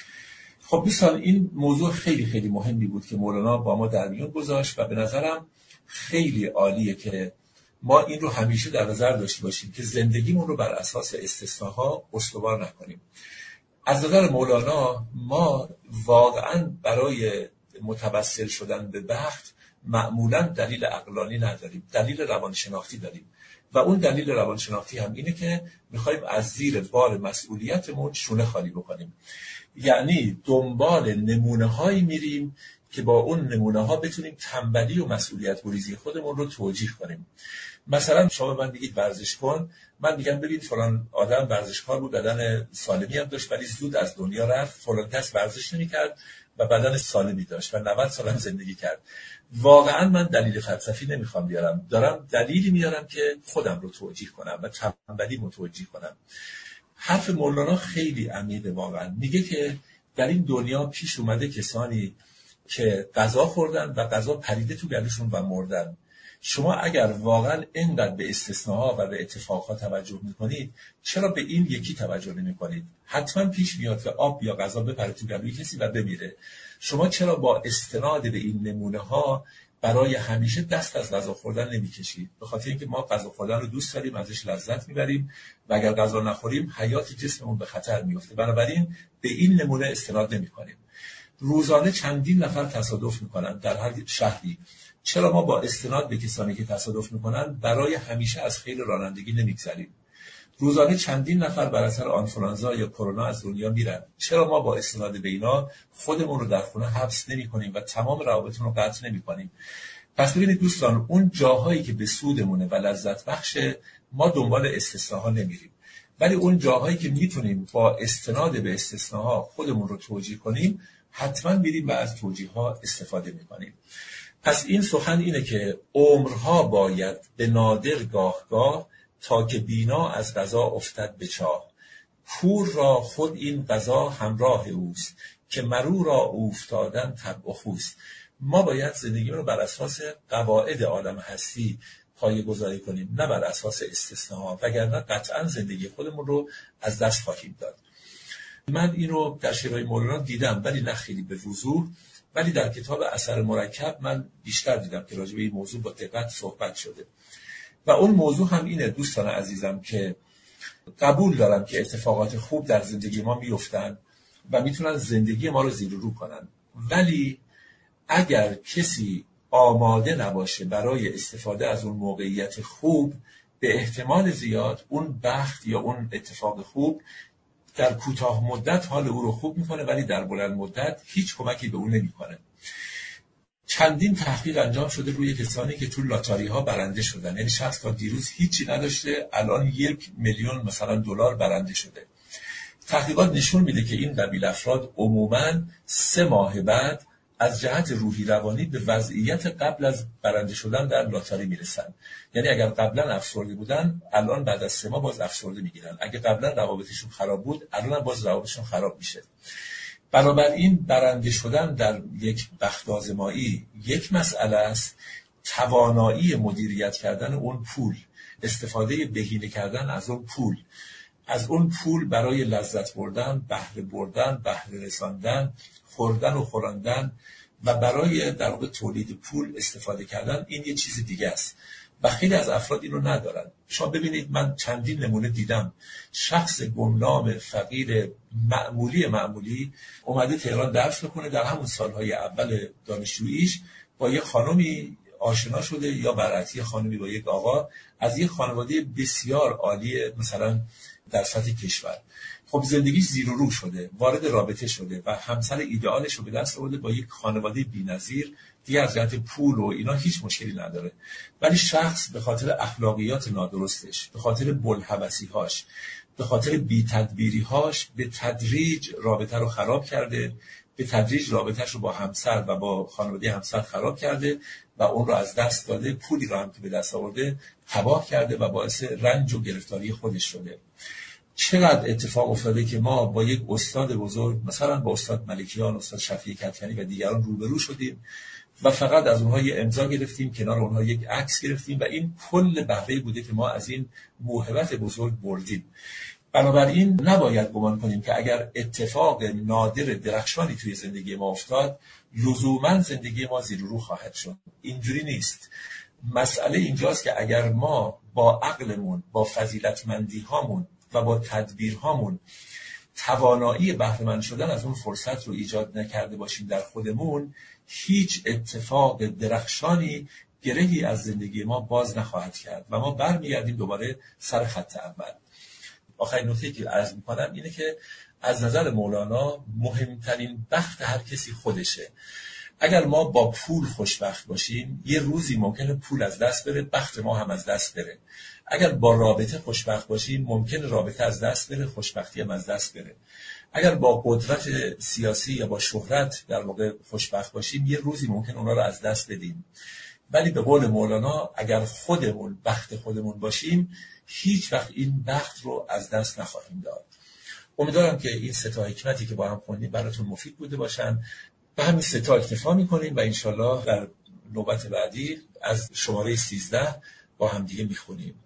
خب دوستان، این موضوع خیلی خیلی مهمی بود که مولانا با ما در میون گذاشت و به نظرم خیلی عالیه که ما این رو همیشه در نظر داشته باشیم که زندگیمون رو بر اساس استثناها استوار نکنیم. از نظر مولانا ما واقعا برای متوسل شدن به بخت معمولا دلیل عقلانی نداریم، دلیل روانشناختی داریم و اون دلیل روانشناختی هم اینه که میخوایم از زیر بار مسئولیتمون شونه خالی بکنیم. یعنی دنبال نمونه هایی میریم که با اون نمونه ها بتونیم تنبلی و مسئولیت گریزی خودمون رو توجیه کنیم. مثلا شما من بگید ورزش کن، من میگم ببین فلان آدم ورزشکار بود، بدن سالمی هم داشت ولی زود از دنیا رفت، فلان کس ورزش نمی‌کرد و بدن سالمی داشت و نود سال هم زندگی کرد. واقعا من دلیل فلسفی نمیخوام بیارم، دارم دلیلی میارم که خودم رو توجیه کنم و تنبلی متوجه کنم. حرف مولانا خیلی عمیقه واقعا. میگه که در این دنیا پیش اومده کسانی که غذا خوردن و غذا پریده تو گلوشون و مردن. شما اگر واقعا اینقدر به استثناها و به اتفاقها توجه میکنید، چرا به این یکی توجه نمیکنید؟ حتما پیش میاد که آب یا غذا بپره تو گلوی کسی و بمیره. شما چرا با استناد به این نمونه ها برای همیشه دست از غذا خوردن نمیکشید؟ به خاطر اینکه ما غذا خوردن رو دوست داریم، ازش لذت میبریم و اگر غذا نخوریم حیات جسممون به خطر میفته. بنابراین به این نمونه استناد نمیکنیم. روزانه چندین نفر تصادف میکنن در هر شهری. چرا ما با استناد به کسانی که تصادف میکنن برای همیشه از خیر رانندگی نمیگذریم؟ روزانه چندین نفر بر اثر آنفولانزا یا کرونا از دنیا میرن. چرا ما با استناد به اینا خودمون رو در خونه حبس نمی‌کنیم و تمام روابطمون رو قطع نمی‌کنیم؟ پس ببینید دوستان، اون جاهایی که به سودمونه و لذت بخشه ما دنبال استثناها نمیریم، ولی اون جاهایی که میتونیم با استناد به استثناها خودمون رو توجیه کنیم حتما میریم و از توجیه‌ها استفاده می‌کنیم. پس این سخن اینه که عمرها باید به نادر گاه گاه، تا که بینا از قضا افتد به چاه. کور را خود این قضا همراه اوست، که مرو را افتادن طبع و خوست. ما باید زندگی رو بر اساس قواعد عالم هستی پایه‌گذاری کنیم، نه بر اساس استثناء، وگرنه قطعا زندگی خودمون رو از دست خواهیم داد. من این رو در شعرهای مولانا دیدم، ولی نه خیلی به وضوح، ولی در کتاب اثر مرکب من بیشتر دیدم که راجع به این موضوع با دقت صحبت شده. و اون موضوع هم اینه دوستان عزیزم که قبول دارم که اتفاقات خوب در زندگی ما میفتن و میتونن زندگی ما رو زیر و رو کنن، ولی اگر کسی آماده نباشه برای استفاده از اون موقعیت خوب، به احتمال زیاد اون بخت یا اون اتفاق خوب در کوتاه مدت حال او رو خوب میکنه، ولی در بلند مدت هیچ کمکی به اون نمیکنه. چندین تحقیق انجام شده روی کسانی که تو لاتاری ها برنده شدن، یعنی شخص تا دیروز هیچی نداشته الان یک میلیون مثلا دلار برنده شده. تحقیقات نشون میده که این قبیل افراد عموماً سه ماه بعد از جهت روحی روانی به وضعیت قبل از برنده شدن در لاتاری میرسن. یعنی اگر قبلا افسرده بودن الان بعد از سه ماه باز افسرده میگیرن، اگه قبلا روابطشون خراب بود الان باز روابطشون خراب میشه. بنابراین برنده شدن در یک بخت آزمایی یک مسئله است، توانایی مدیریت کردن اون پول، استفاده بهینه کردن از اون پول، از اون پول برای لذت بردن، بهره بردن، بهره رساندن، خوردن و خوراندن و برای در واقع تولید پول استفاده کردن، این یه چیز دیگه است و خیلی از افراد اینو ندارن. شما ببینید من چندین نمونه دیدم، شخص گمنام فقیر معمولی معمولی اومده تهران درس بکنه، در همون سالهای اول دانشجوییش با یه خانمی آشنا شده یا برعکس یه خانمی با یک آقا از یک خانواده بسیار عالی مثلا در سطح کشور. خب زندگیش زیر و رو شده، وارد رابطه شده و همسر ایدئالش رو به دست آورده با یک خانواده بی‌نظیر، دیگه از جهت پول و اینا هیچ مشکلی نداره، ولی شخص به خاطر اخلاقیات نادرستش، به خاطر بلحوثی‌هاش، به خاطر بی‌تدبیری‌هاش به تدریج رابطه رو خراب کرده، به تدریج رابطه‌اش رو با همسر و با خانواده همسر خراب کرده و اون رو از دست داده، پولی رو هم که به دست آورده تباه کرده و باعث رنج و گرفتاری خودش شده. چقدر اتفاق افتاده که ما با یک استاد بزرگ مثلا با استاد ملکیان، استاد شفیع کدکنی و دیگران روبرو شدیم و فقط از اونها یه امضا گرفتیم، کنار اونها یک عکس گرفتیم و این کل بهره بوده که ما از این موهبت بزرگ بردیم. بنابراین نباید گمان کنیم که اگر اتفاق نادر درخشانی توی زندگی ما افتاد لزوما زندگی ما زیر و رو خواهد شد. اینجوری نیست. مسئله اینجاست که اگر ما با عقلمون، با فضیلتمندی هامون و با تدبیرهامون توانایی بهره مند شدن از اون فرصت رو ایجاد نکرده باشیم در خودمون، هیچ اتفاق درخشانی گرهی از زندگی ما باز نخواهد کرد و ما برمیگردیم دوباره سر خط اول. آخرین نکته‌ای که عرض می‌کنم اینه که از نظر مولانا مهمترین بخت هر کسی خودشه. اگر ما با پول خوشبخت باشیم یه روزی ممکنه پول از دست بره، بخت ما هم از دست بره. اگر با رابطه خوشبخت باشیم ممکنه رابطه از دست بره، خوشبختی هم از دست بره. اگر با قدرت سیاسی یا با شهرت در واقع خوشبخت باشیم یه روزی ممکنه اونا رو از دست بدیم. ولی به قول مولانا اگر خودمون بخت خودمون باشیم هیچ وقت این بخت رو از دست نخواهیم داد. امیدوارم که این سه تا حکمتی که با هم خوندیم براتون مفید بوده باشن. به همین سه تا اکتفا می‌کنیم و انشالله در نوبت بعدی از شماره سیزده با هم دیگه می‌خونیم.